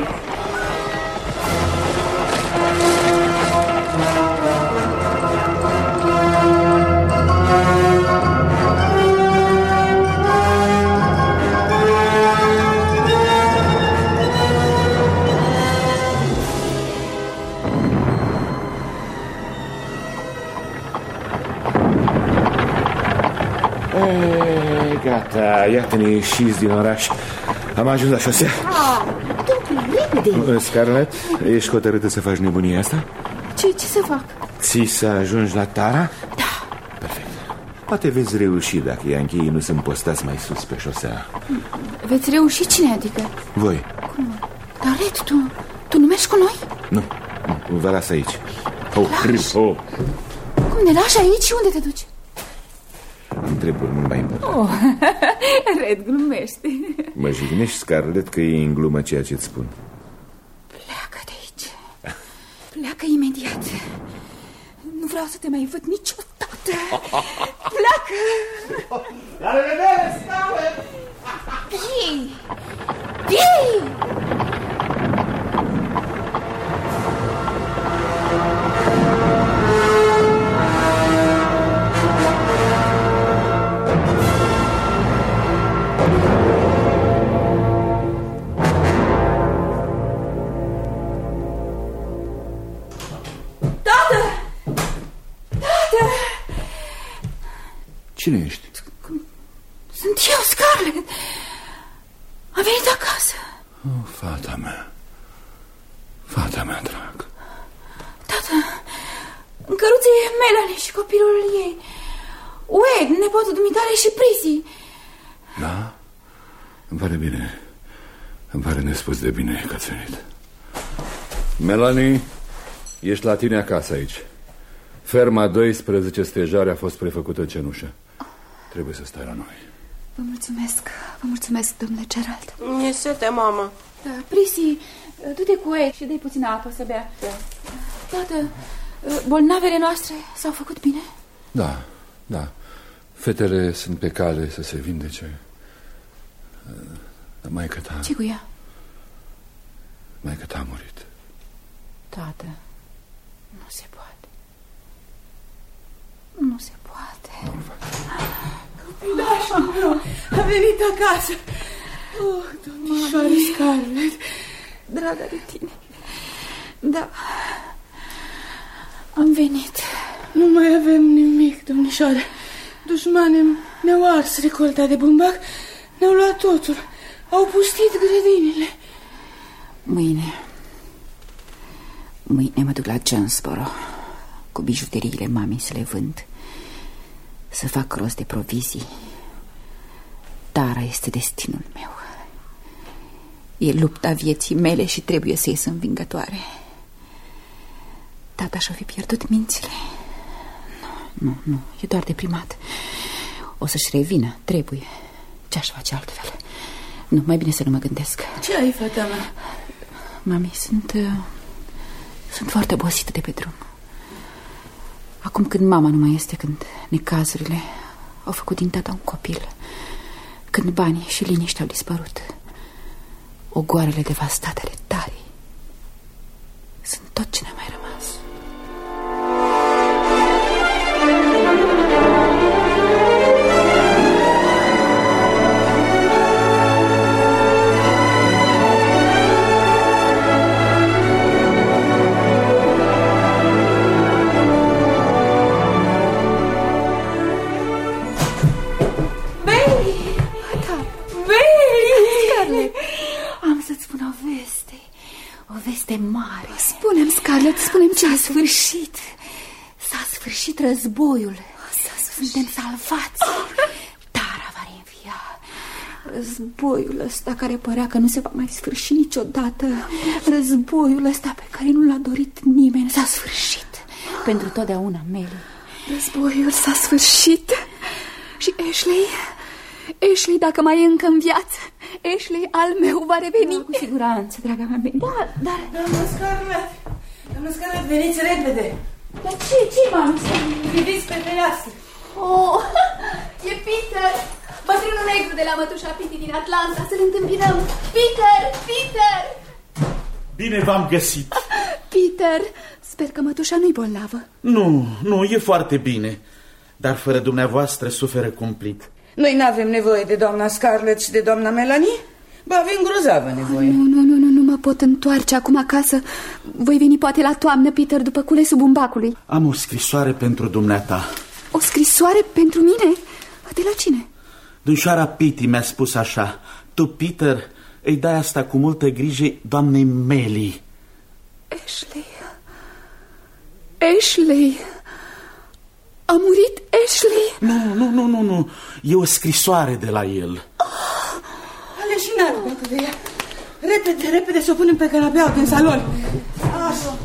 E, gata, iată-ne ieșiți din oraș. Am ajuns la șosea. Repede. Scarlett, ești hotărâtă să faci nebunia asta? Ce, ce să fac? Ții să ajungi la Tara? Da. Perfect. Poate veți reuși dacă iancheii nu sunt postați mai sus pe șosea. Veți reuși? Cine adică? Voi. Cum? Dar, Red, tu, tu nu mergi cu noi? Nu, nu, vă las aici. Oh, oh. Cum ne lași aici? Unde te duci? treburi mult mai importante. Oh, Red glumește. Mă jignești, Scarlett, că e în glumă ceea ce-ți spun. Pleacă de aici. Pleacă imediat. Nu vreau să te mai văd niciodată. Pleacă! La revedere, Scarlett! Bii! Bii! Cine ești? Sunt eu, Scarlett. Am venit acasă. Oh, fata mea. Fata mea, drag. Tată, în căruță e Melanie și copilul ei. Wade, nepotul dumitare și Prissy. Da? Îmi pare bine. Îmi pare nespus de bine că ați venit. Melanie, ești la tine acasă aici. Ferma doisprezece Stejare a fost prefăcută în cenușă. Trebuie să stai la noi. Vă mulțumesc, vă mulțumesc, domnule Gerald. Mi-e sete, mama. Da, Prissy, du-te cu Wade și dă-i puțină apă să bea. Da. Tată, bolnavele noastre s-au făcut bine? Da, da. Fetele sunt pe cale să se vindece. Dar maică ta... Ce cu ea? Maică ta a murit. Tată, nu se poate. Nu se poate. Nu-l fac. Copilașul meu a venit acasă. Oh, domnișoară Scarlett, draga de tine. Da, am venit. Nu mai avem nimic, domnișoară. Dușmane ne-au ars recolta de bumbac, ne-au luat totul, au pustit grădinile. Mâine Mâine mă duc la Jonesboro cu bijuteriile mamei să le vând, să fac rost de provizii. Tara este destinul meu. E lupta vieții mele și trebuie să ies învingătoare. Tata și-o fi pierdut mințile. Nu, nu, nu, e doar deprimat. O să-și revină, trebuie. Ce-aș face altfel? Nu, mai bine să nu mă gândesc. Ce ai, fata mea? Mami, sunt... Uh, sunt foarte obosită de pe drum. Acum când mama nu mai este, când necazurile au făcut din tata un copil, când banii și liniștea au dispărut, ogoarele devastate ale tarii sunt tot ce ne-a mai rămas. Mare. Spune-mi, Scarlett, spune-mi ce s-a sfârșit. S-a sfârșit războiul. Suntem salvați. Tara va reînvia. Războiul ăsta care părea că nu se va mai sfârși niciodată, războiul ăsta pe care nu l-a dorit nimeni, s-a sfârșit. Pentru totdeauna, Melly. Războiul s-a sfârșit. Și Ashley, Ashley, dacă mai e încă în viață, Ashley al meu va reveni. Da, cu siguranță, draga mea, Melly. Da, dar... Doamna Scarlett, doamna Scarlett, veniți repede. Dar ce, ce, mami? Priviți pe fereastră. Oh, e Peter, bătrânul negru de la mătușa Piti din Atlanta. Să-l întâmpinăm. Peter, Peter! Bine v-am găsit. Peter, sper că mătușa nu-i bolnavă. Nu, nu, e foarte bine. Dar fără dumneavoastră suferă cumplit. Noi n-avem nevoie de doamna Scarlett și de doamna Melanie? Ba, avem grozavă nevoie. Nu, nu, nu, nu, nu mă pot întoarce acum acasă. Voi veni poate la toamnă, Peter, după culesul bumbacului. Am o scrisoare pentru dumneata. O scrisoare pentru mine? De la cine? Domnișoara Piti mi-a spus așa: tu, Peter, îi dai asta cu multă grijă doamnei Melly. Ashley... Ashley... A murit Ashley? Nu, nu, nu, nu, nu. E o scrisoare de la el. Oh, aleșinat pentru de ea. Repede, repede să o punem pe canapea din salon. Așa.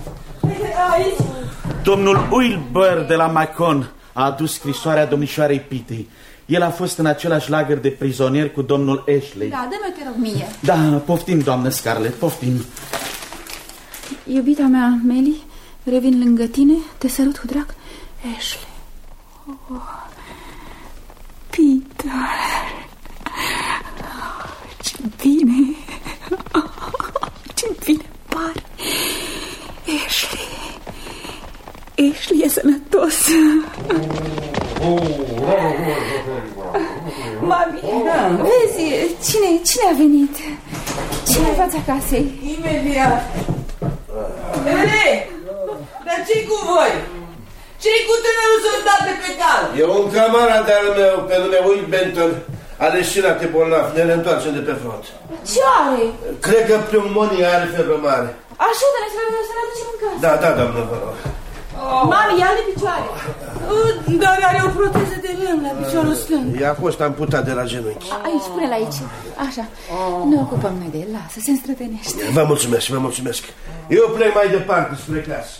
Aici. Domnul Wilbur de la Macon a adus scrisoarea domnișoarei Piti. El a fost în același lagăr de prizonieri cu domnul Ashley. Da, dă-mi, te rog, mie. Da, poftim, doamnă Scarlett, poftim. Iubita mea, Meli, revin lângă tine, te sărut cu drag. Ashley. Oh. Peter. Ce bine. Ce bine pare. Ashley. Ashley e sănătos. Mami, da. Vezi, cine, cine a venit? Cine e în fața casei? Imediat. Ele, dar ce-i cu voi? Ce-i cu tânărul soldat de pe cal? E un camarad al meu pe nume Will Benton. A leșinat de bolnav, ne reîntoarcem de pe front. Ce are? Cred că pneumonia, are febră mare. Așa, dar să ne aducem în casă. Da, da, doamnă, vă rog. Oh. Mami, ia de picioare. Uh, dar are o proteză de lemn la piciorul stâng. Ea a fost amputat de la genunchi. Aici, pune-l aici. Așa. Oh. Ne ocupăm noi de el, lasă, se înstrătenește. Vă mulțumesc, vă mulțumesc. Eu plec mai departe spre casă.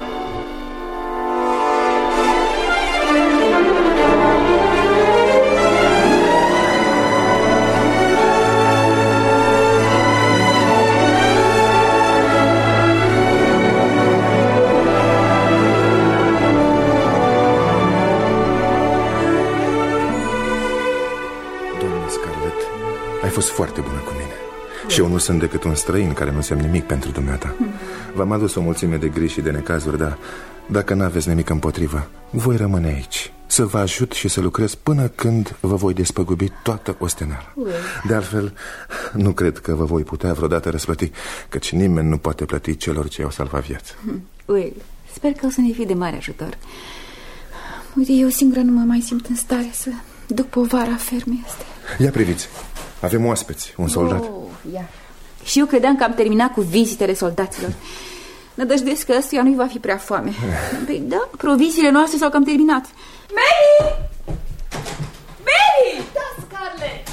Ai fost foarte bună cu mine. Și eu nu sunt decât un străin care nu înseamnă nimic pentru dumneata. V-am adus o mulțime de griji și de necazuri, dar dacă n-aveți nimic împotrivă, voi rămâne aici, să vă ajut și să lucrez până când vă voi despăgubi toată ostenara. De altfel, nu cred că vă voi putea vreodată răsplăti, căci nimeni nu poate plăti celor ce au salvat viața. Will, sper că o să ne fii de mare ajutor. Uite, eu singură nu mă mai simt în stare să duc povara fermei astea. Ia priviți, avem oaspeți, un soldat. Oh, ia. Și eu credeam că am terminat cu vizitele soldaților. Nădăjduiesc că ăstuia nu-i va fi prea foame. Păi da, proviziile noastre s-au cam terminat. Mary! Mary! Da, Scarlett!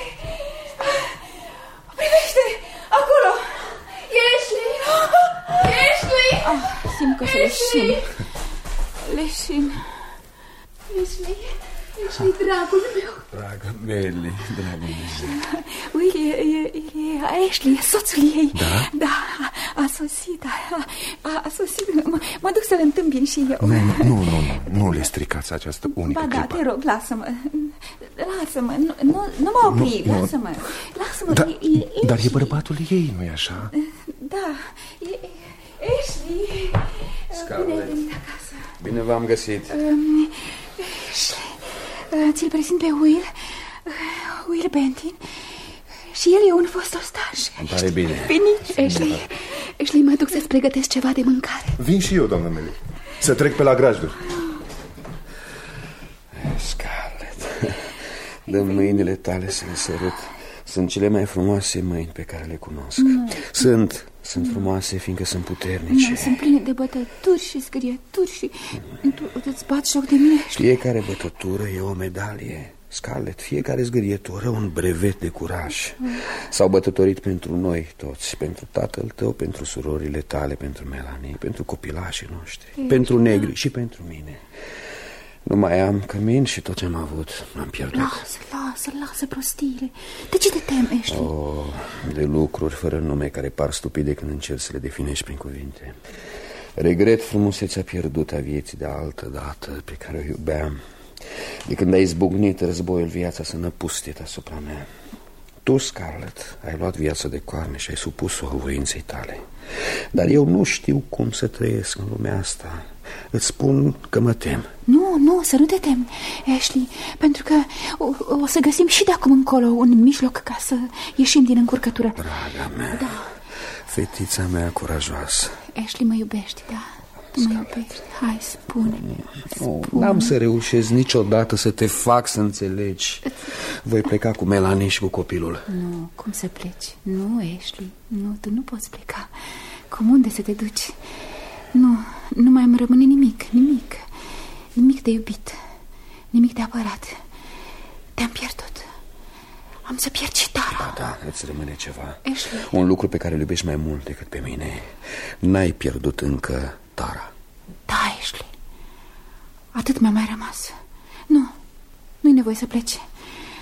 Privește! Acolo! E Ashley! E Ashley! Ah, simt că se leșin. Leșin. Ashley, Ashley, dragul meu. Dragă Meli, dragul meu. Will, e, e, e Ashley, e soțul ei. Da? Da, a, a sosit, a, a, a sosit. Mă, mă duc să-l întâmpin și eu. Nu, nu, nu, nu, nu le stricați această unică Ba da, clipă. te rog, lasă-mă. Lasă-mă, nu, nu, nu mă opri, Nu, nu. lasă-mă. Lasă-mă, Da, e, e dar e Ashley. bărbatul ei, nu-i așa? Da, e e Ashley. Scarlett. Bine ai venit acasă. Bine v-am găsit. Um, Ashley, uh, ți-l prezint pe Will, uh, Will Benton. Și el e un fost ostaș. Îmi pare bine. Veniți, Ashley. Ashley, mă duc să-ți pregătesc ceva de mâncare. Vin și eu, doamnă Meli. Să trec pe la grajduri. Scarlett, dă mâinile tale să le sărut. Sunt cele mai frumoase mâini pe care le cunosc. Nu. Sunt, sunt frumoase fiindcă sunt puternice. Nu, sunt pline de bătături și scrieturi și tu îți bați joc de mine. Fiecare bătătură e o medalie, Scarlett. Fiecare zgârietură un brevet de curaj. S-au bătătorit pentru noi toți, pentru tatăl tău, pentru surorile tale, pentru Melanie, pentru copilașii noștri, E, pentru negri și pentru mine. Nu mai am cămin și tot ce am avut am pierdut. Lasă, lasă, lasă prostiile. De ce te temi, Ashley? Oh, de lucruri fără nume care par stupide când încerci să le definești prin cuvinte. Regret frumusețea pierdută a vieții de altă dată pe care o iubeam. De când a izbucnit războiul, viața s-a năpustit asupra mea. Tu, Scarlett, ai luat viața de coarne și ai supus-o voinței tale. Dar eu nu știu cum să trăiesc în lumea asta. Îți spun că mă tem. Nu, nu, să nu te temi, Ashley, pentru că o, o să găsim și de acum încolo un mijloc ca să ieșim din încurcătură. Draga mea, da. Fetița mea curajoasă. Ashley, mă iubești, da? Tu mă iubești, hai, spune-mi. Oh, n-am să reușesc niciodată să te fac să înțelegi. Voi pleca cu Melanie și cu copilul. Nu, cum să pleci? Nu, Ashley, nu, tu nu poți pleca. Cum unde să te duci? Nu, nu mai îmi rămâne nimic, nimic. Nimic de iubit, nimic de apărat. Te-am pierdut. Am să pierd și Tara. Da, da, îți rămâne ceva. Ashley. Un lucru pe care îl iubești mai mult decât pe mine. N-ai pierdut încă Tara. Da, Ashley. Atât mi-a mai rămas. Nu, nu-i nevoie să plece.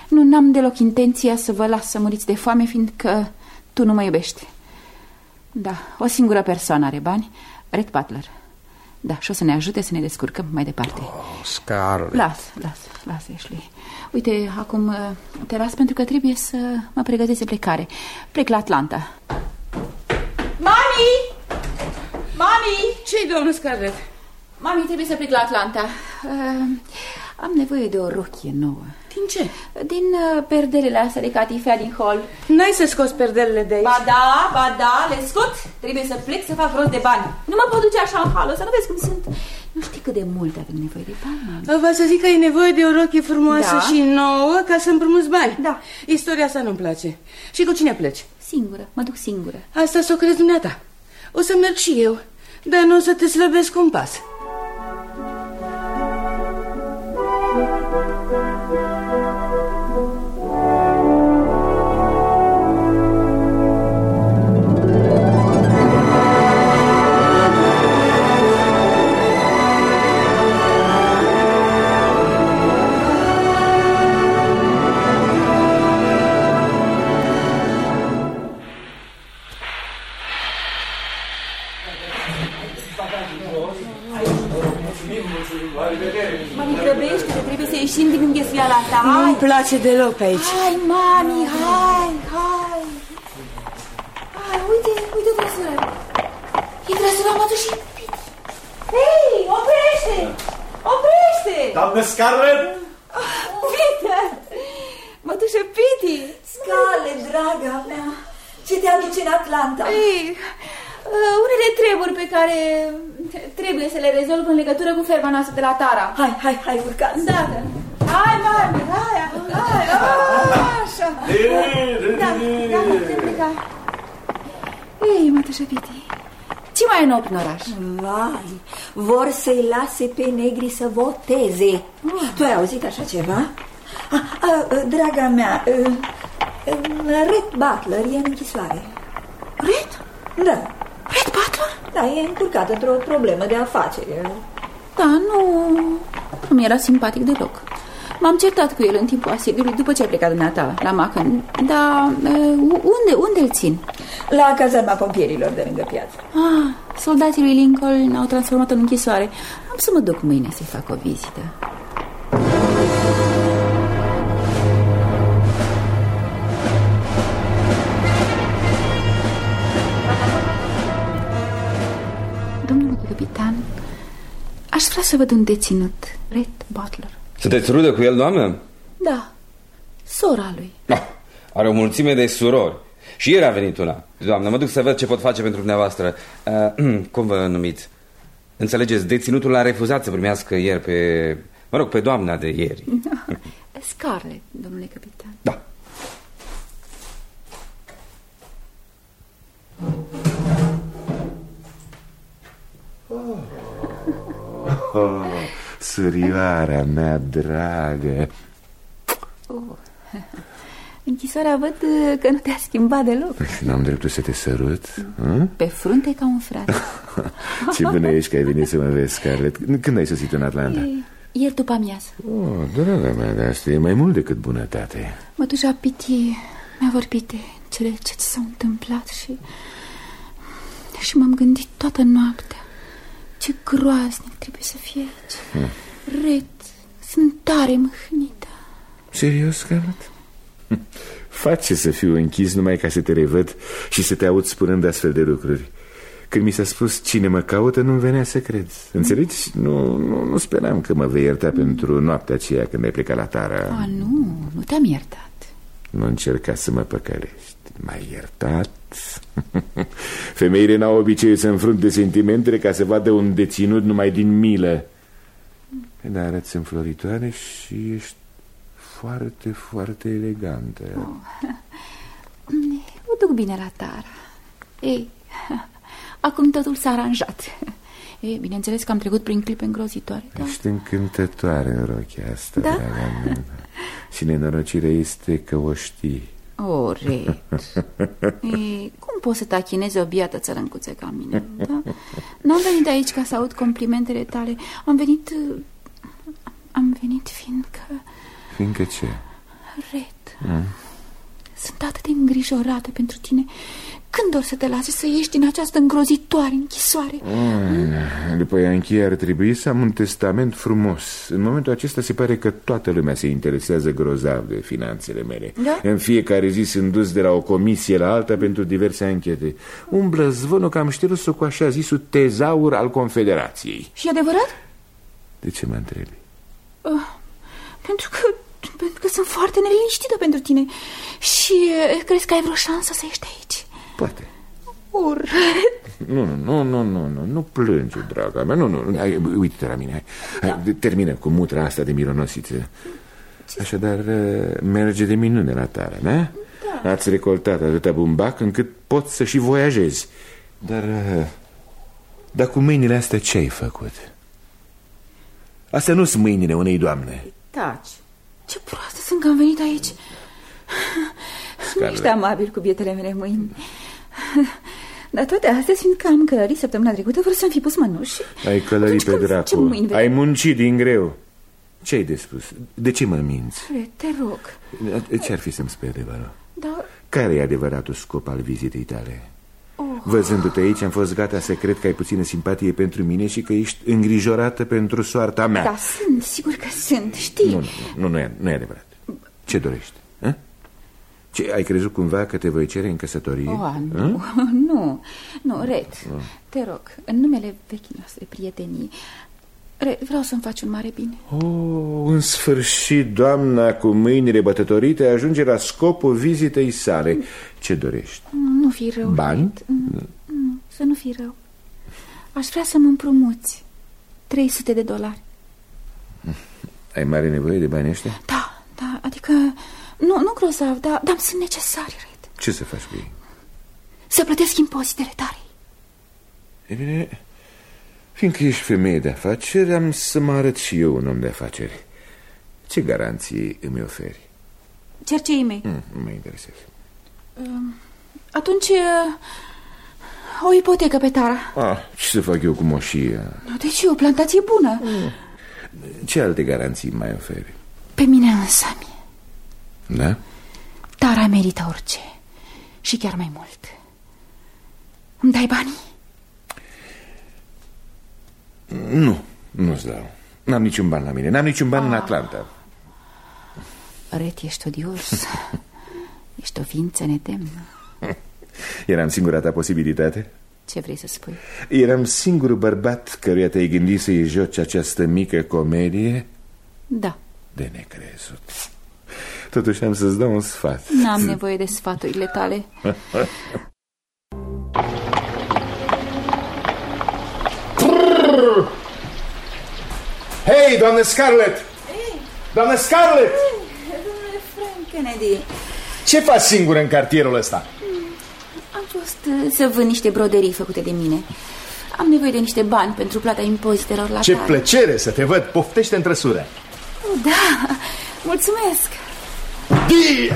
Nu, n-am deloc intenția să vă las să muriți de foame, fiindcă tu nu mă iubești. Da, o singură persoană are bani, Red Butler. Da, și o să ne ajute să ne descurcăm mai departe. Oh, Scarlett. Las, las, las, Ashley. Uite, acum te las pentru că trebuie să mă pregătesc de plecare. Plec la Atlanta. Mami! Mami! Ce-i, domnul Scarlett? Mami, trebuie să plec la Atlanta. uh, Am nevoie de o rochie nouă. Din ce? Din uh, perdelele astea de catifea din hall. N-ai să scoți perdelele de aici? Ba da, ba da, le scot. Trebuie să plec să fac rost de bani. Nu mă pot duce așa în hal, să nu vezi cum sunt. Nu știi cât de mult avem nevoie de bani, mami. Vă să zic că ai nevoie de o rochie frumoasă, da, și nouă ca să împrumuți bani. Da. Istoria asta nu-mi place. Și cu cine pleci? Singură, mă duc singură. Asta s-o crezi dumneata. O să merg și eu, dar nu o să te slăbesc un pas. Mami, grăbește-te, trebuie să ieșim din înghesuiala ta. Nu-mi place deloc pe aici. Hai, mami, hai, hai. Hai, uite, uite trăsura. E trăsura mătușii Piti. Hei, oprește! Oprește! Doamnă Scarlett! Peter! Mătușă Piti! Scarlett, draga mea, ce te aduce în Atlanta? Ei, uh, unele treburi pe care trebuie să le rezolv în legătură cu ferma noastră de la Tara. Hai, hai, hai, urcați. Da, da. Hai, mami, hai, hai, așa. Da, da, putem pleca. Ei, mătușă Piti, ce mai e nou prin oraș? Vai, vor să-i lase pe negri să voteze. Ah. Tu ai auzit așa ceva? Ah, ah, draga mea, uh, uh, Red Butler e în închisoare. Red? Da. Red Butler? Da, e încurcat într-o problemă de afaceri. Da, nu, nu mi-era simpatic deloc. M-am certat cu el în timpul asediului după ce a plecat dumneata la Macon. Dar unde, unde îl țin? La cazarma pompierilor de lângă piață. Ah, soldații lui Lincoln au transformat în închisoare. Am să mă duc mâine să-i fac o vizită. Domnule capitan, aș vrea să văd un deținut, Red Butler. Sunteți rudă cu el, doamnă? Da, sora lui. Oh, are o mulțime de surori. Și ieri a venit una. Doamnă, mă duc să văd ce pot face pentru dumneavoastră. uh, Cum vă numiți? Înțelegeți, deținutul l-a refuzat să primească ieri pe... Mă rog, pe doamna de ieri. Scarlett, domnule capitan. Da. Oh, surioara mea dragă. Oh. Închisoarea văd că nu te-a schimbat deloc. N-am dreptul să te sărut? Hmm? Pe frunte ca un frate. Ce bună ești că ai venit să mă vezi, Scarlett. Când ai sosit în Atlanta? E, ieri după amiază. Oh, draga mea, dar asta e mai mult decât bunătate. Mătușa Piti mi-a vorbit de cele ce ți s-au întâmplat și... Și m-am gândit toată noaptea. Ce groaznic trebuie să fie aici. hmm. Red, sunt tare mâhnită. Serios, Scarlett? Face să fiu închis numai ca să te revăd și să te aud spunând astfel de lucruri. Când mi s-a spus cine mă caută, nu-mi venea să cred. Înțelegi? Nu, nu, nu speram că mă vei ierta mm. pentru noaptea aceea când ai plecat la Tara. Ah, nu, nu te-am iertat. Nu încerca să mă păcălești. M-ai iertat? Femeile n-au obiceiul să înfrunte sentimentele ca să vadă un deținut numai din milă. mm. Dar arăți înfloritoare și ești foarte, foarte elegantă. Oh. O duc bine la Tara. Ei, acum totul s-a aranjat. Ei, bineînțeles că am trecut prin clipe îngrozitoare, da? Ești încântătoare în rochia asta, da? Draga mea. Și nenorocirea este că o știi. O, Red. Ei, cum poți să te achinezi o biată țărâncuță ca mine, da? N-am venit aici ca să aud complimentele tale. Am venit... Am venit fiindcă... Fiindcă ce? Red, mm. sunt atât de îngrijorată pentru tine. Când or să te lase să ieși din această îngrozitoare închisoare? Mm, după ea încheie ar trebui să am un testament frumos. În momentul acesta se pare că toată lumea se interesează grozav de finanțele mele. Da? În fiecare zi sunt dus de la o comisie la alta pentru diverse anchete. Umblă zvonul că am șterut-o cu așa zisul tezaur al Confederației. Și adevărat? De ce mă întrebi? Uh, pentru că Pentru că sunt foarte neliniștită pentru tine. Și uh, crezi că ai vreo șansă să ieși de aici? Poate. Urât. Nu, nu, nu, nu, nu, nu, nu plânge, draga mea. Nu, nu, hai, uite-te la mine. Hai, hai, termină cu mutra asta de mironosiță. Așadar, merge de minune la tara, da? Da. Ați recoltat atâta bumbac încât poți să și voiajezi. Dar, dar cu mâinile astea ce-ai făcut? Astea nu sunt mâinile unei doamne. Taci. Ce proastă sunt că am venit aici. Nu ești amabil cu bietele mele mâini. Dar toate astea, fiindcă am călărit săptămâna trecută, vreau să-mi fi pus mănuși. Ai călărit pe dracu. Ai muncit din greu. Ce-ai de spus? De ce mă minți? Te rog. Ce-ar fi să-mi spui adevărul? Da. Care e adevăratul scop al vizitei tale? Oh. Văzându-te aici, am fost gata să cred că ai puțină simpatie pentru mine și că ești îngrijorată pentru soarta mea. Da, sunt, sigur că sunt, știi. Nu, nu, nu, nu, e, nu e adevărat. Ce dorești? A? Ce, ai crezut cumva că te voi cere în căsătorie? Oh, nu, nu, nu, Red, oh. Te rog, în numele vechii noastre prietenii, Red, vreau să-mi faci un mare bine. Oh, în sfârșit, doamna cu mâinile bătătorite ajunge la scopul vizitei sale. Ce dorești? Nu fi rău. Bani? Nu, nu, să nu fi rău. Aș vrea să mă împrumuți trei sute de dolari. Ai mare nevoie de bani ăștia? Da, da, adică nu, nu grozav, dar, dar sunt necesari, Red. Ce să faci cu ei? Să plătesc impozitele tare. E bine, fiindcă ești femeie de afaceri, am să mă arăt și eu un om de afaceri. Ce garanții îmi oferi? Cerceii mei. Mm, nu mă interesează. Atunci o ipotecă pe tara. Ah, ce să fac eu cu moșia? Deci e o plantație bună. Mm. Ce alte garanții mai oferi? Pe mine însămi. Da? Tara merită orice. Și chiar mai mult. Îmi dai banii? Nu, nu-ți dau. N-am niciun ban la mine, n-am niciun ban ah. în Atlanta. Ret, ești odios. Ești o ființă nedemnă. Eram singura ta posibilitate? Ce vrei să spui? Eram singurul bărbat căruia te-ai gândit să-i joci această mică comedie? Da. De necrezut. Totuși am să-ți dau un sfat. N-am nevoie de sfaturile tale. Hei, doamne Scarlett! Hey. Doamne Scarlett! Hey, domnule Frank Kennedy! Ce faci singură în cartierul ăsta? Am fost uh, să vând niște broderii făcute de mine. Am nevoie de niște bani pentru plata impozitelor la Ce tare. plăcere să te văd! Poftește în trăsură! Oh, da, mulțumesc! Di!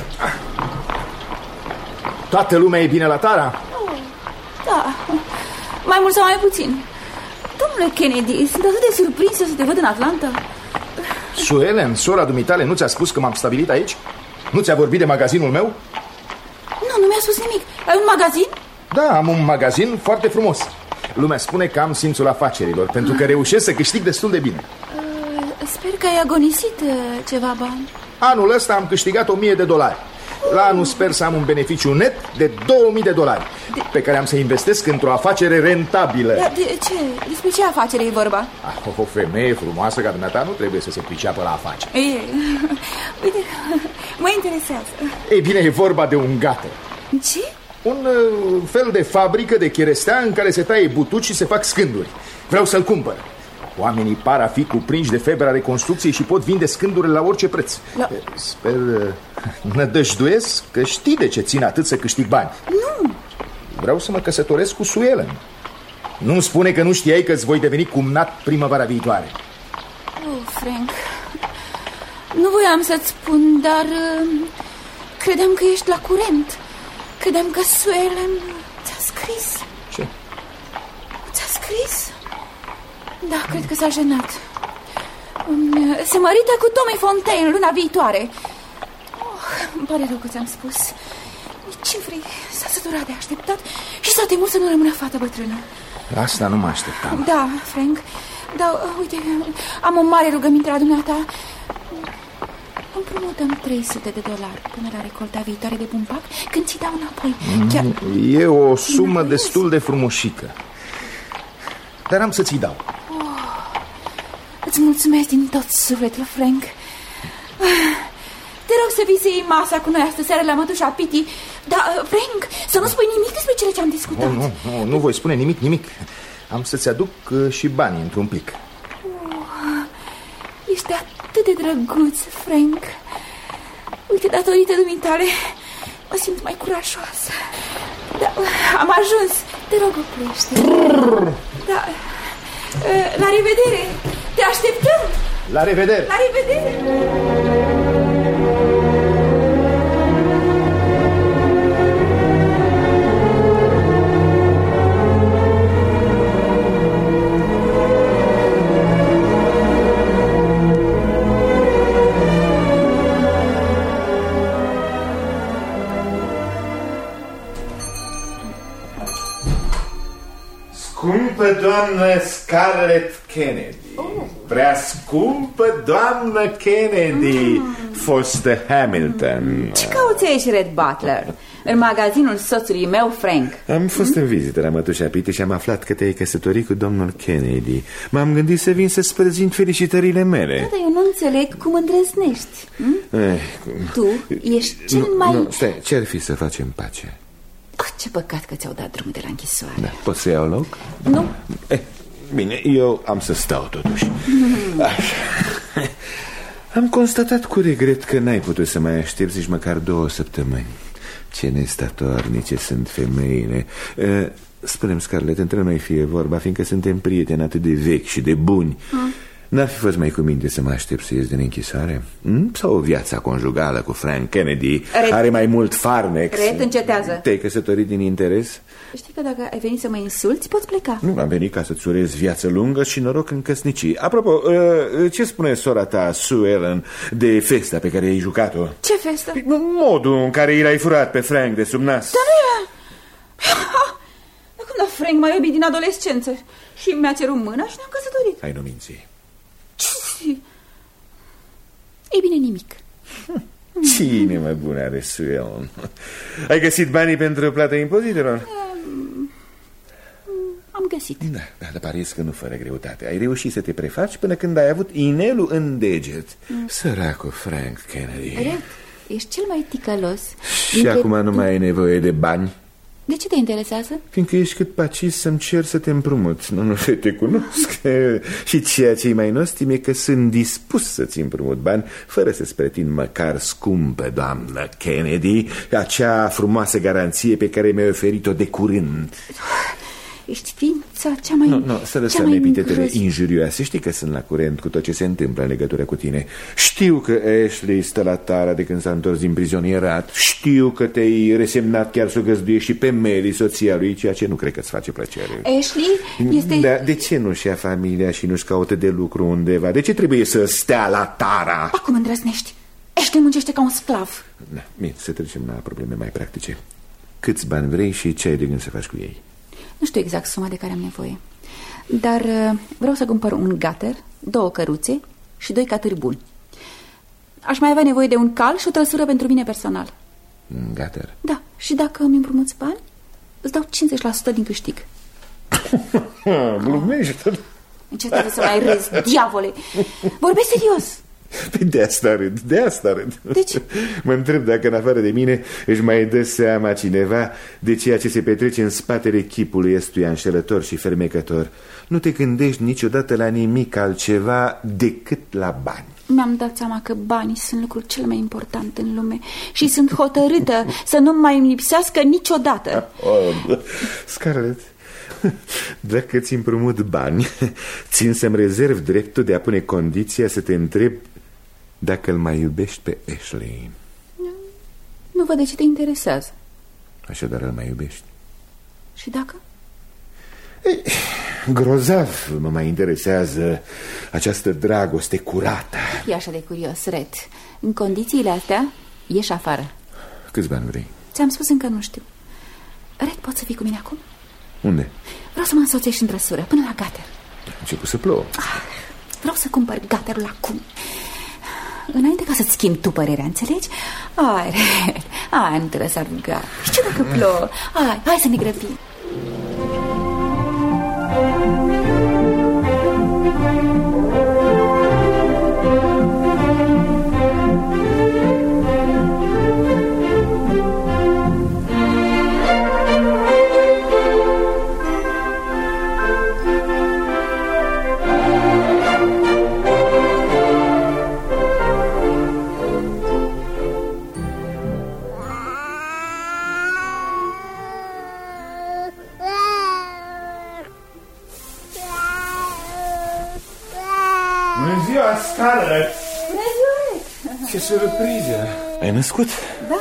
Toată lumea e bine la tara? Oh, da, mai mult sau mai puțin. Domnule Kennedy, sunt atât de surprinsă să te văd în Atlanta. Sue Ellen, sora dumitale, nu ți-a spus că m-am stabilit aici? Nu ți-a vorbit de magazinul meu? Nu, nu mi-a spus nimic. Ai un magazin? Da, am un magazin foarte frumos. Lumea spune că am simțul afacerilor, pentru că reușesc să câștig destul de bine. uh, Sper că ai agonisit uh, ceva bani. Anul ăsta am câștigat o mie de dolari. La anul sper să am un beneficiu net de două mii de dolari de... pe care am să investesc într-o afacere rentabilă. Da, de ce? Despre ce afacere e vorba? Ah, o femeie frumoasă ca dumneata nu trebuie să se priceapă la afaceri. E, uite, mă interesează. Ei bine, e vorba de un gater. Ce? Un uh, fel de fabrică de cherestea în care se taie butuci și se fac scânduri. Vreau să-l cumpăr. Oamenii par a fi cuprinși de febra reconstrucției și pot vinde scândurile la orice preț. La... Sper, nădăjduiesc că știi de ce țin atât să câștig bani. Nu. Vreau să mă căsătoresc cu Sue Ellen. Nu-mi spune că nu știai că îți voi deveni cumnat primăvara viitoare. Oh, Frank, nu voiam să-ți spun, dar uh, credeam că ești la curent. Credeam că Sue Ellen ți-a scris. Ce? Ți-a scris? Da, cred că s-a jenat. Se mărită cu Tommy Fontaine luna viitoare. Oh, pare rău că ți-am spus. Ce vrei? S-a săturat de așteptat și s-a temut să nu rămână fată bătrână. Asta nu mă așteptam. Da, Frank. Dar, uite, am o mare rugăminte la dumneata. Împrumutăm trei sute de dolari până la recolta viitoare de bumbac, când ți dau înapoi. Chiar... E o sumă destul de frumoșică. Dar am să ți dau. Oh, îți mulțumesc din tot sufletul, Frank. Te rog să vii să iei masa cu noi astă seară la mătușa Piti. Dar, Frank, să nu spui nimic despre cele ce am discutat. Oh, nu, nu, nu voi spune nimic, nimic. Am să-ți aduc uh, și banii într-un plic. Oh, ești atât de drăguț, Frank. Uite, datorită dumitale, mă simt mai curajoasă. Da, am ajuns. Te rog, oprește. Da. La revedere. Te așteptăm. La revedere. La revedere. Scumpă doamnă Scarlett Kennedy, oh. Prea scumpă doamnă Kennedy, mm. fostă Hamilton. Ce cauți aici, Red Butler? În magazinul soțului meu, Frank. Am fost mm? în vizită la mătușa Piti și am aflat că te-ai căsătorit cu domnul Kennedy. M-am gândit să vin să-ți prezint felicitările mele. Da, dar eu nu înțeleg cum îndrăznești. hm? eh, Tu ești cel nu, mai... nu, stai, ce-ar fi să facem pace? Oh, ce păcat că ți-au dat drumul de la închisoare. Da, poți să iau loc? Nu. Eh, bine, eu am să stau totuși. mm. Așa. Am constatat cu regret că n-ai putut să mai aștepți nici măcar două săptămâni. Ce nestatornice sunt femeile. uh, Spune-mi, Scarlett, între noi fie vorba, fiindcă suntem prieteni atât de vechi și de buni, mm. n-ar fi fost mai cu minte să mă aștept să ies din închisoare? Mm? Sau viața conjugală cu Frank Kennedy Red. Are mai mult farmec? Red, încetează. Te-ai căsătorit din interes? Știi că dacă ai venit să mă insulți, poți pleca. Nu, am venit ca să-ți urez viață lungă și noroc în căsnicii. Apropo, ce spune sora ta, Sue Ellen, de festa pe care ai jucat-o? Ce festă? Modul în care i l-ai furat pe Frank de sub nas. Dar nu era... Cum da, Frank m-a iubit din adolescență și mi-a cerut mâna și ne-am căsătorit. Hai, nu minți. Ce? Ei bine, nimic. Cine mai bun are Sue Ellen? Ai găsit banii pentru plata impozitelor? Am găsit. Da, da, dar pariez că nu fără greutate. Ai reușit să te prefaci până când ai avut inelul în deget. mm. Săracul Frank Kennedy. Red, ești cel mai ticălos. Și acum tu... nu mai ai nevoie de bani. De ce te interesează? Fiindcă ești cât pacis să-mi cer să te împrumut. Nu, nu, te cunosc. Și ceea ce-i mai nostim e că sunt dispus să-ți împrumut bani, fără să-ți pretind măcar scumpă, doamnă Kennedy, acea frumoasă garanție pe care mi-ai oferit-o de curând. Ești ființa cea mai... Nu, nu, să lăsăm epitetele injurioase. Știi că sunt la curent cu tot ce se întâmplă în legătură cu tine. Știu că Ashley stă la tara de când s-a întors din prizonierat. Știu că te-ai resemnat chiar să o găzduiești și pe Mary, soția lui, ceea ce nu cred că îți face plăcere. Ashley este... Da, de ce nu-și ia familia și nu-și caută de lucru undeva? De ce trebuie să stea la tara? Acum îndrăznești. Ashley muncește ca un sclav. Da, bine, să trecem la probleme mai practice. Câți bani vrei și ce ai de gând să faci cu ei? Nu știu exact suma de care am nevoie, dar vreau să cumpăr un gater, două căruțe și doi catâri buni. Aș mai avea nevoie de un cal și o trăsură pentru mine personal. Un gater? Da, și dacă îmi împrumuți bani, îți dau cincizeci la sută din câștig. Glumește. Încetează să mai râzi, diavole. Vorbesc serios. Păi de asta râd, de asta râd. De ce? Mă întreb dacă în afară de mine își mai dă seama cineva de ceea ce se petrece în spatele chipului ăstuia înșelător și fermecător. Nu te gândești niciodată la nimic altceva decât la bani. Mi-am dat seama că banii sunt lucrul cel mai important în lume și sunt hotărâtă să nu mai îmi lipsească niciodată. Oh, Scarlett, dacă ți împrumut bani, țin să-mi rezerv dreptul de a pune condiția să te întreb dacă îl mai iubești pe Ashley. Nu văd de ce te interesează. Așadar îl mai iubești. Și dacă? Ei, grozav mă mai interesează această dragoste curată. E așa de curios, Red. În condițiile astea ieși afară. Câți bani vrei? Ți-am spus, încă nu știu. Red, poți să fii cu mine acum? Unde? Vreau să mă însoțești în trăsură, până la Gater. A început să plouă. Ah, vreau să cumpăr Gaterul acum, înainte ca să-ți schimbi tu părerea, înțelegi? Hai, Red, hai, nu te lăsa ruga. Și ce dacă plouă? Hai, hai să ne grăbim. Scarlett! Ce surpriză! Ai născut? Da.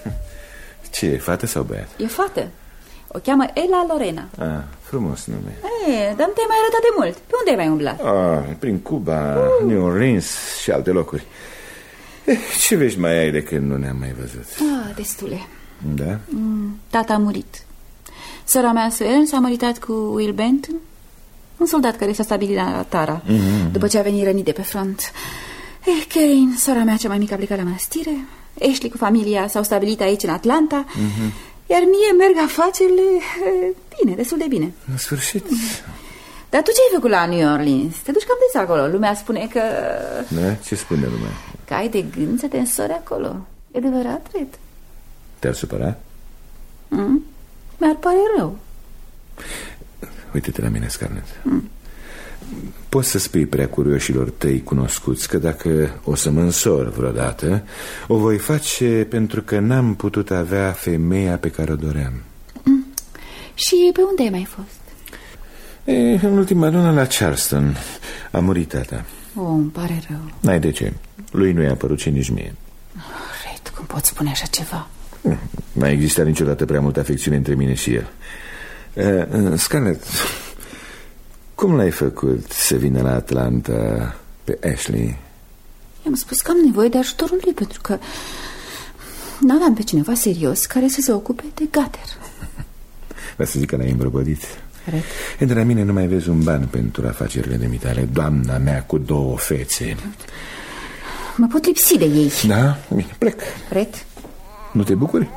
Ce e, fată sau băiat? E fată. O cheamă Ella Lorena. Ah, frumos nume. E, dar nu te-ai mai arătat de mult. Pe unde ai mai umblat? Ah, prin Cuba, uh. New Orleans și alte locuri. eh, Ce vești mai ai de când nu ne-am mai văzut? Ah, destule. Da? Mm, tata a murit. Sora mea, Suelen, s-a măritat cu Will Benton, un soldat care s-a stabilit la Tara, mm-hmm. după ce a venit rănit de pe front. Eh, Karen, sora mea cea mai mică, a plecat la mănăstire. Ashley cu familia s-au stabilit aici în Atlanta, mm-hmm. iar mie merg afacerile bine, destul de bine. În sfârșit. Dar tu ce ai făcut la New Orleans? Te duci cam des acolo. Lumea spune că... Da? Ce spune lumea? Că ai de gând să te însori acolo. E adevărat, Red? Te-ar supăra? Mm? Mi-ar pare rău. Uite-te la mine, Scarlett. Mm. Poți să spui prea curioșilor tăi cunoscuți că dacă o să mă însor vreodată, o voi face pentru că n-am putut avea femeia pe care o doream. Mm. Și pe unde ai mai fost? E, în ultima lună la Charleston. A murit tata. Oh, îmi pare rău. N-ai de ce. Lui nu i-a părut și nici mie. Red, cum poți spune așa ceva? N-a existat niciodată prea multă afecțiune între mine și el. uh, Scarlett, cum l-ai făcut să vină la Atlanta pe Ashley? I-am spus că am nevoie de ajutorul lui, pentru că n-aveam pe cineva serios care să se ocupe de Gater. Vă să zic că l-ai îmbrăbădit. Red. Între la mine nu mai vezi un ban pentru afacerile de mitale. Doamna mea cu două fețe. Mă pot lipsi de ei. Da? Bine, plec. Red. Nu te bucuri?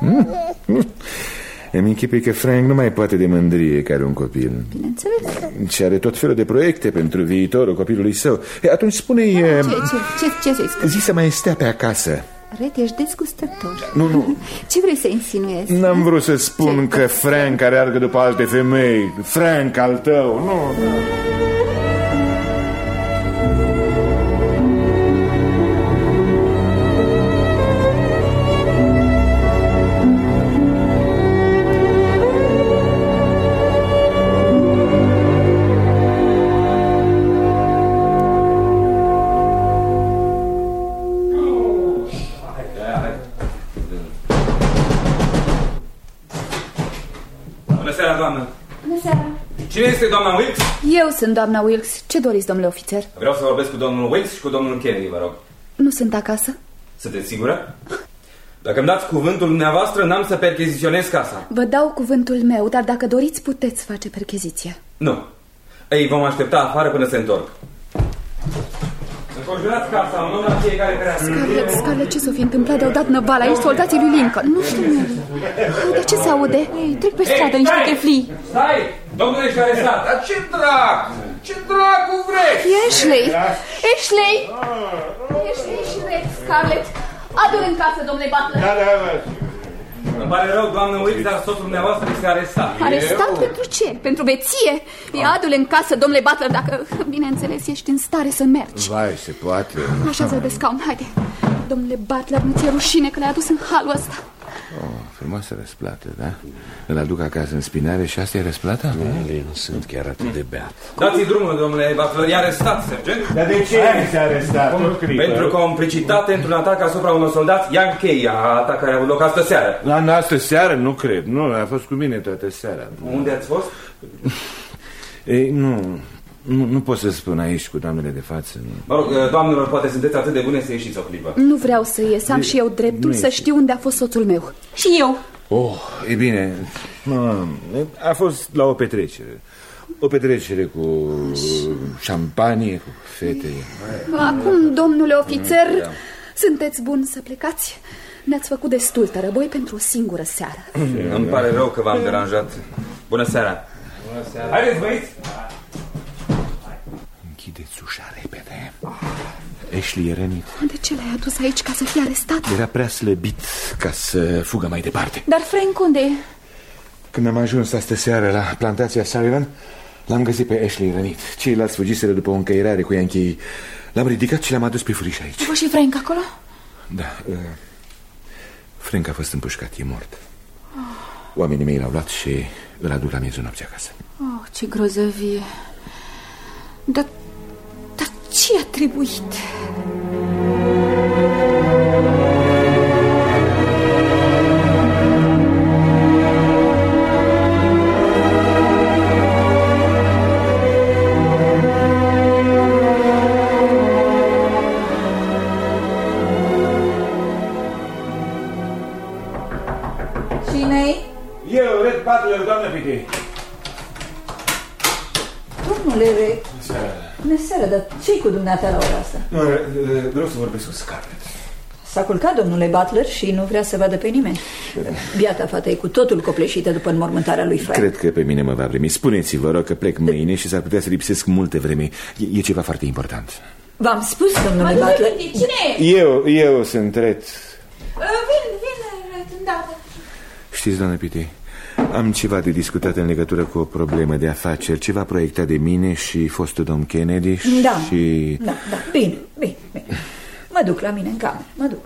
Îmi închipui că Frank nu mai poate de mândrie că are un copil. Bineînțeles. Și are tot felul de proiecte pentru viitorul copilului său. E, atunci spune-i... Ce, ce, ce, ce să-i spun? Zi să mai stea pe acasă. Red, ești desgustător. Nu, nu. Ce vrei să insinuezi? N-am vrut să spun ce? Că Frank alergă după alte femei. Frank al tău. Nu, nu. Cine este doamna Wilkes? Eu sunt doamna Wilkes. Ce doriți, domnule ofițer? Vreau să vorbesc cu domnul Wilkes și cu domnul Kennedy, vă rog. Nu sunt acasă. Sunteți sigură? Dacă îmi dați cuvântul dumneavoastră, n-am să percheziționez casa. Vă dau cuvântul meu, dar dacă doriți, puteți face percheziția. Nu. Ei, vom aștepta afară până se întorc. Înconjurați casa, un om la fiecare care a... Scarlett, Scarlett, ce s-o fi întâmplat? De-au dat năvala aici soldații lui Lincoln. Nu știu. Uite, ce se aude? Ei, trec pe stradă niște teflii. Stai! Domnule, ești arestat! Dar ce dracu? Ce dracu vrei? E Ashley! Ashley! Ashley și Red, Scarlett. Adu-l în casă, domnule Butler. Da, da, da. Îmi pare rău, doamnă Wilkes, dar soțul dumneavoastră este arestat. Arestat Eu? Pentru ce? Pentru beție? Ia adu-l în casă, domnule Butler, dacă, bineînțeles, ești în stare să mergi. Vai, se poate. Așează-l de scaun, haide. Domnule Butler, nu ți-e rușine că l-ai adus în halul ăsta? Oh, frumoasă răsplată, da? Îl aduc acasă în spinare și asta e răsplata? Nu, nu sunt chiar atât de beat. Dați-i drumul, domnule Butler, e arestat, sergent. Dar de ce este arestat? Pentru complicitate într-un atac asupra unor soldați Yankee, atac care a avut loc astă seară. La astă seară? Nu cred, nu, a fost cu mine toată seara. Unde ați fost? Ei, nu, Nu, nu pot să spun aici cu doamnele de față. Mă rog, doamnelor, poate sunteți atât de bune să ieșiți o clipă. Nu vreau să ies, am și eu dreptul să știu unde a fost soțul meu. Și eu. Oh, e bine. A fost la o petrecere. O petrecere cu șampanie, cu fete. Acum, domnule ofițer, da. Sunteți bun să plecați? Ne-ați făcut destul tărăboi pentru o singură seară. Îmi pare rău că v-am deranjat. Bună seara. Bună seara. Haideți, băieți! Închideți ușa repede. Ashley e rănit. De ce l-ai adus aici, ca să fie arestat? Era prea slăbit ca să fugă mai departe. Dar Frank unde e? Când am ajuns astă seară la plantația Sullivan, l-am găsit pe Ashley rănit. Ceilalți fugiseră după o încăierare cu Yankee. L-am ridicat și l-am adus pe furiș aici. A fost și Frank acolo? Da, uh, Frank a fost împușcat, e mort. oh. Oamenii mei l-au luat și îl aduc la miezul nopții acasă. Oh, ce grozăvie. Dar, dar ce a trebuit? Eu, Red Butler, doamnă Pitti. Domnule Red. Bună seara, dar ce-i cu dumneata la ora asta? Nu, vreau să vorbesc cu Scarlett. S-a culcat domnule Butler și nu vrea să vadă pe nimeni. Biata fată e cu totul copleșită după înmormântarea lui Frank. Cred că pe mine mă va primi. Spuneți-vă, vă rog, că plec mâine și s-ar putea să lipsesc multe vreme. E, e ceva foarte important. V-am spus, domnule Butler. Cine e? Eu, eu sunt Red. Vin, vin, Red, îndată. Știți, doamnă Pitti, am ceva de discutat în legătură cu o problemă de afaceri, ceva proiectat de mine și fostul domn Kennedy și... Da, da, da, bine, bine, bine. Mă duc la mine în cameră, mă duc.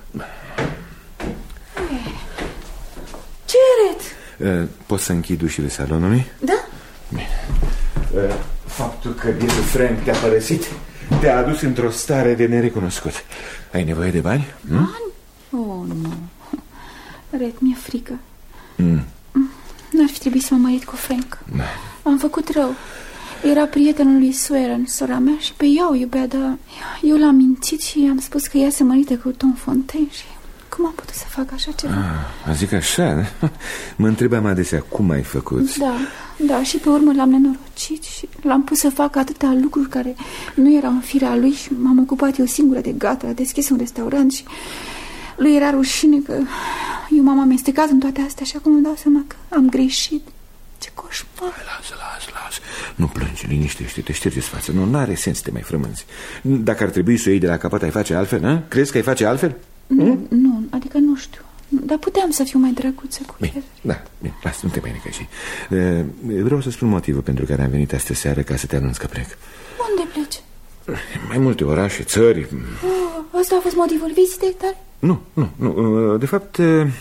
Ce Red? Poți să închid ușile salonului? Da. Bine. Faptul că bietul Frank te-a părăsit te-a adus într-o stare de nerecunoscut. Ai nevoie de bani? Bani? Oh, nu. Red, mi-e frică. Mm. N-ar fi trebuit să mă mărit cu Frank. Da. Am făcut rău. Era prietenul lui Swearen, sora mea, și pe ea o iubea, dar eu l-am mințit și am spus că ea se mărită cu Tom Fontaine și cum am putut să fac așa ceva? Ah, zic așa, mă întrebam adesea cum ai făcut. Da, da, și pe urmă l-am nenorocit și l-am pus să facă atâtea lucruri care nu erau în firea lui și m-am ocupat eu singură de gata, a deschis un restaurant și lui era rușine că eu m-am amestecat în toate astea și acum îmi dau seama că am greșit. Ce coșmar. Lasă, lasă, lasă. Nu plângi, liniștește-te, ștergeți față. Nu, n-are sens să te mai frămânți. Dacă ar trebui să o iei de la capăt, ai face altfel, nu? Crezi că ai face altfel? Nu, hmm? nu, adică nu știu. Dar puteam să fiu mai drăguță cu bine, el. Da, bine, lasă, nu te mai necăși. Vreau să spun motivul pentru care am venit astă seară ca să te anunț că plec. Unde pleci? Mai multe orașe, țări. Oh, ăsta a fost motivul vizitei tale? Nu, nu, nu. De fapt,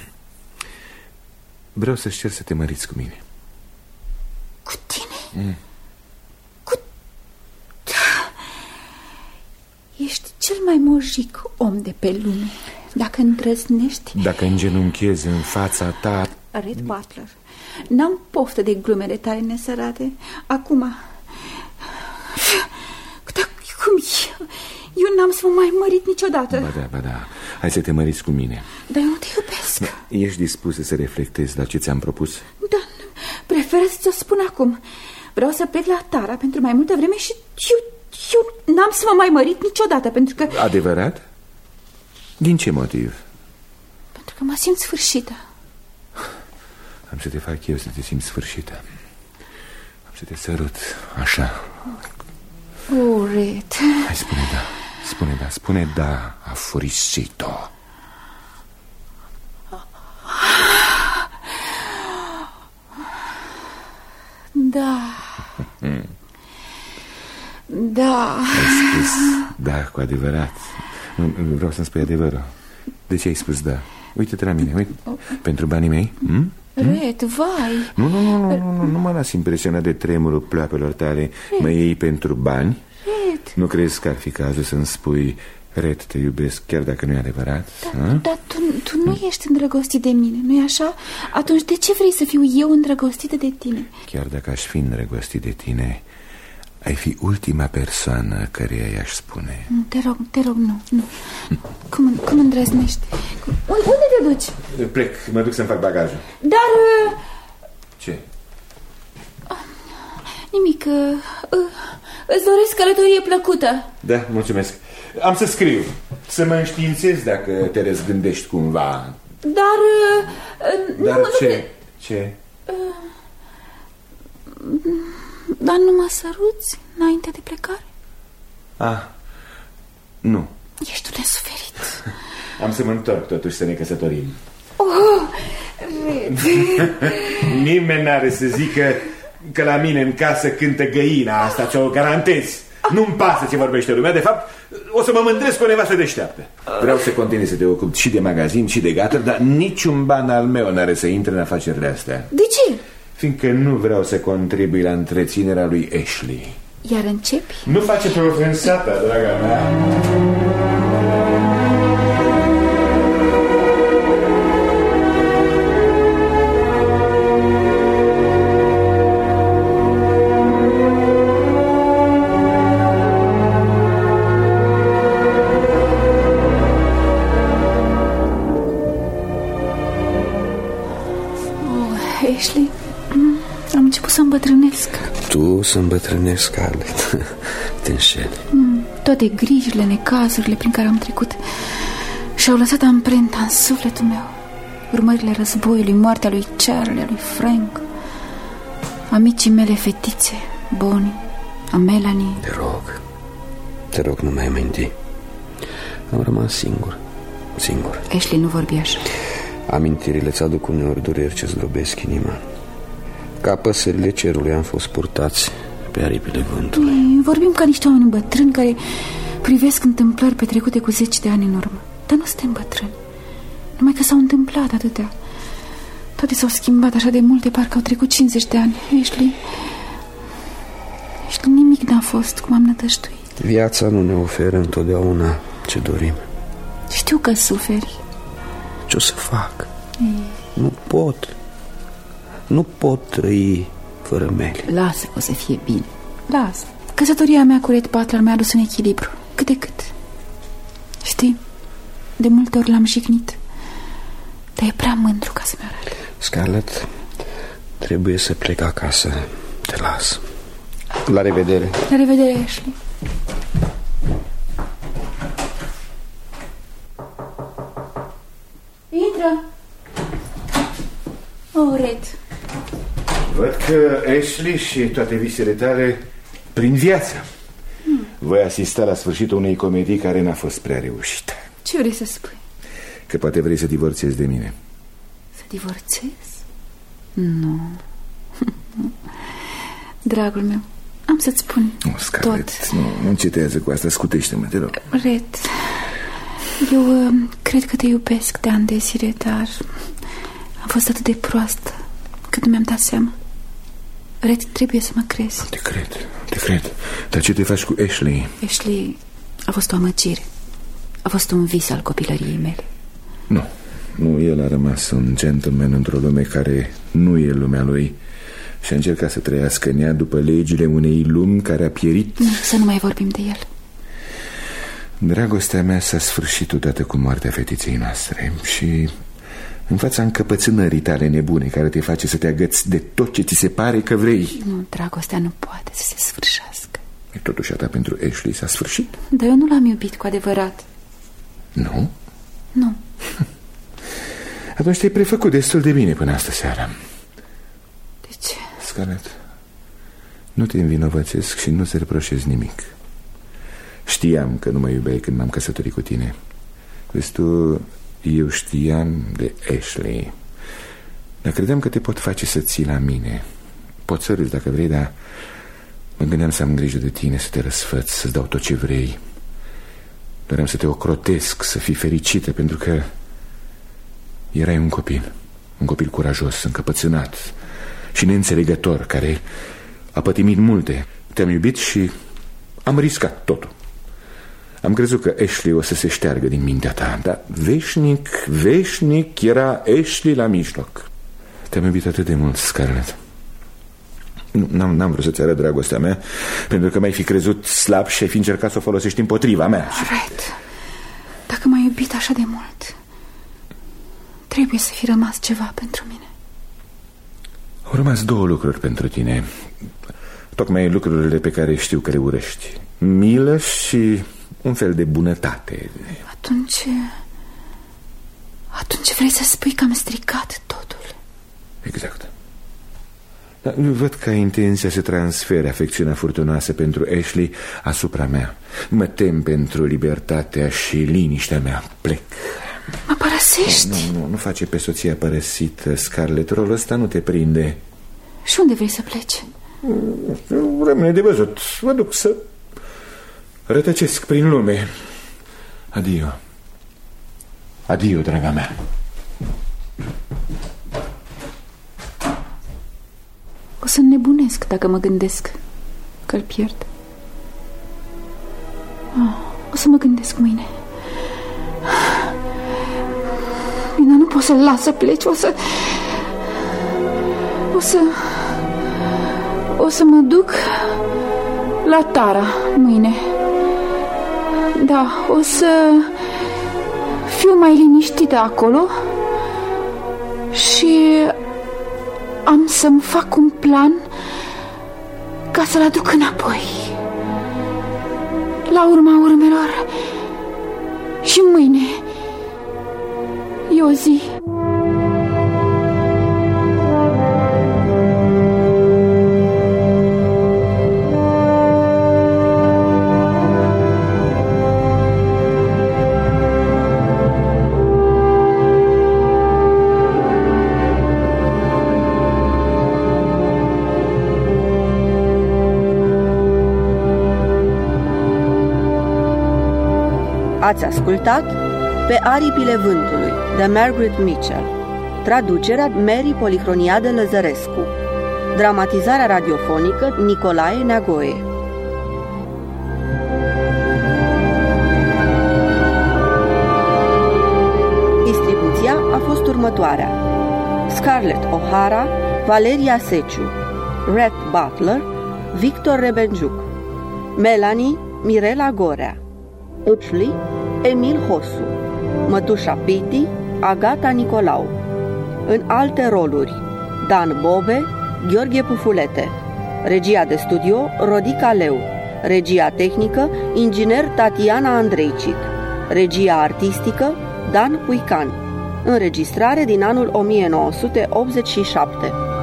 vreau să-ți cer să te măriți cu mine. Cu tine? Mm. Cu... Ești cel mai mojic om de pe lume. Dacă îndrăznești... Dacă îngenunchezi în fața ta... Red Butler, n-am poftă de glumele tale nesărate. Acum... Dar cum e? Eu n-am să mă mai mărit niciodată. Ba da, ba da. Hai să te măriți cu mine. Dar eu nu te iubesc. Da, ești dispusă să reflectezi la ce ți-am propus? Da, prefer să ți-o spun acum. Vreau să plec la Tara pentru mai multă vreme și eu, eu n-am să mă mai mărit niciodată, pentru că... Adevărat? Din ce motiv? Pentru că mă simt sfârșită. Am să te fac eu să te simți sfârșită. Am să te sărut, așa. O, Red. Hai, spune da, spune da, spune da, afurisito. Da. Da. Ai spus da cu adevărat. Vreau să-mi spui adevărul. De ce ai spus da? Uite-te la mine, uite. Pentru banii mei? Hmm? Red, vai. Nu, nu, nu, nu, nu, nu mă las impresionat de tremurul ploapelor tale. Red. Mă iei pentru bani? Red. Nu crezi că ar fi cazul să-mi spui Red, te iubesc, chiar dacă nu e adevărat? Dar da, tu, tu nu ești îndrăgostit de mine, nu-i așa? Atunci de ce vrei să fiu eu îndrăgostită de tine? Chiar dacă aș fi îndrăgostit de tine, ai fi ultima persoană căreia i-aș spune. Te rog, te rog, nu, nu. Cum, cum îndrăznești? Unde te duci? Plec, mă duc să-mi fac bagajul. Dar... Ce? Nimic, îți doresc călătorie plăcută. Da, mulțumesc. Am să scriu, să mă înștiințez dacă te răzgândești cumva. Dar... Dar nu, ce? Nu, ce? Dar nu mă săruți înainte de plecare? Ah, nu. Ești un nesuferit. Am să mă întorc totuși să ne căsătorim. Oh, Nimeni n-are să zică că la mine în casă cântă găina, asta ți-o garantez. Nu-mi pasă ce vorbește lumea. De fapt, o să mă mândresc cu o nevastă deșteaptă. Vreau să continui să te ocup și de magazin și de gatări, dar niciun ban al meu n-are să intre în afacerile astea. De ce? Fiindcă nu vreau să contribui la întreținerea lui Ashley. Iar începi? Nu face profensata, draga mea. Ashley, am început să îmbătrânesc. Tu să îmbătrânești, Scarlett. Te înșeli. Toate grijile, necazurile prin care am trecut și-au lăsat amprenta în sufletul meu. Urmările războiului, moartea lui Charlie, a lui Frank, amicii mele fetițe, Bonnie, a Melanie. Te rog, te rog, nu mai aminti. Am rămas singur, singur. Ashley, nu vorbi așa. Amintirile îți aduc uneori dureri ce zdrobesc inima. Ca păsările cerului am fost purtați pe aripile vântului. Ei, vorbim ca niște oameni bătrâni care privesc întâmplări petrecute cu zeci de ani în urmă. Dar nu suntem bătrâni. Numai că s-au întâmplat atâtea. Toate s-au schimbat așa de multe, parcă au trecut cincizeci de ani. Ashley, Ashley, nimic n-a fost cum am nădăjduit. Viața nu ne oferă întotdeauna ce dorim. Știu că suferi. Ce o să fac? Ei. Nu pot. Nu pot trăi fără Meli. Lasă, o să fie bine. Lasă. Căsătoria mea cu Red Butler mi-a adus un echilibru. Cât de cât. Știi, de multe ori l-am jignit, dar e prea mândru ca să-mi arate. Scarlett, trebuie să plec acasă. Te las. La revedere. La revedere, Ashley. Intră. Oh, Red. Văd că Ashley și toate visele tale prin viață. hmm. Voi asista la sfârșitul unei comedii care n-a fost prea reușită. Ce vrei să spui? Că poate vrei să divorțezi de mine. Să divorțez? Nu. Dragul meu, am să-ți spun oh, Scarlett, tot. Nu, nu încetează cu asta, scutește-mă, te rog. Red, eu uh, cred că te iubesc de ani de zile, dar am fost atât de proastă că nu mi-am dat seama. Red, trebuie să mă crezi. Te cred, te cred. Dar ce te faci cu Ashley? Ashley a fost o amăgire. A fost un vis al copilăriei mele. Nu, nu, el a rămas un gentleman într-o lume care nu e lumea lui și a încercat să trăiască în ea după legile unei lumi care a pierit. Nu, să nu mai vorbim de el. Dragostea mea s-a sfârșit odată cu moartea fetiței noastre și în fața încăpățânării tale nebune care te face să te agăți de tot ce ți se pare că vrei. Nu, dragostea nu poate să se sfârșească. E totuși a ta pentru Ashley s-a sfârșit. Dar eu nu l-am iubit cu adevărat. Nu? Nu. Atunci te-ai prefăcut destul de bine până astă seara. De ce? Scarlett, nu te învinovățesc și nu-ți reproșez nimic. Știam că nu mă iubeai când m-am căsătorit cu tine. Vezi tu, eu știam de Ashley, dar credeam că te pot face să ții la mine. Pot să râzi dacă vrei, dar mă gândeam să am grijă de tine, să te răsfăț, să-ți dau tot ce vrei. Doream să te ocrotesc, să fii fericită, pentru că erai un copil. Un copil curajos, încăpățânat și neînțelegător, care a pătimit multe. Te-am iubit și am riscat totul. Am crezut că Ashley o să se șteargă din mintea ta, dar veșnic, veșnic era Ashley la mijloc. Te-am iubit atât de mult, Scarlett, N-am, n-am vrut să-ți arăt dragostea mea, pentru că m-ai fi crezut slab și ai fi încercat să o folosești împotriva mea. Red, dacă m-ai iubit așa de mult, trebuie să fi rămas ceva pentru mine. Au rămas două lucruri pentru tine. Tocmai lucrurile pe care știu că le urăști. Milă și un fel de bunătate. Atunci... Atunci vrei să spui că am stricat totul. Exact. Dar nu văd că ai intenția să transfere afecțiunea furtunoasă pentru Ashley asupra mea. Mă tem pentru libertatea și liniștea mea. Plec. Mă părăsești? Nu, nu, nu face pe soția părăsită, Scarlett. Rolul ăsta nu te prinde. Și unde vrei să pleci? Rămâne de văzut. Mă duc să rătăcesc prin lume. Adio. Adio, draga mea. O să nebunesc dacă mă gândesc că-l pierd. Oh, o să mă gândesc mâine. Bine, nu pot să-l las să pleci. O să... O să... O să mă duc la Tara mâine. Da, o să fiu mai liniștită acolo și am să-mi fac un plan ca să-l aduc înapoi. La urma urmelor, și mâine e o zi. Ați ascultat Pe aripile vântului, de Margaret Mitchell. Traducerea Mary Policroniade Lăzărescu. Dramatizarea radiofonică Nicolae Neagoe. Distribuția a fost următoarea: Scarlett O'Hara, Valeria Seciu, Red Butler, Victor Rebenjuc, Melanie, Mirela Gorea, Ashley, Emil Hosu, Mătușa Piti, Agata Nicolau. În alte roluri: Dan Bobe, Gheorghe Pufulete. Regia de studio Rodica Leu. Regia tehnică inginer Tatiana Andreicic. Regia artistică Dan Puican. Înregistrare din anul o mie nouă sute optzeci și șapte.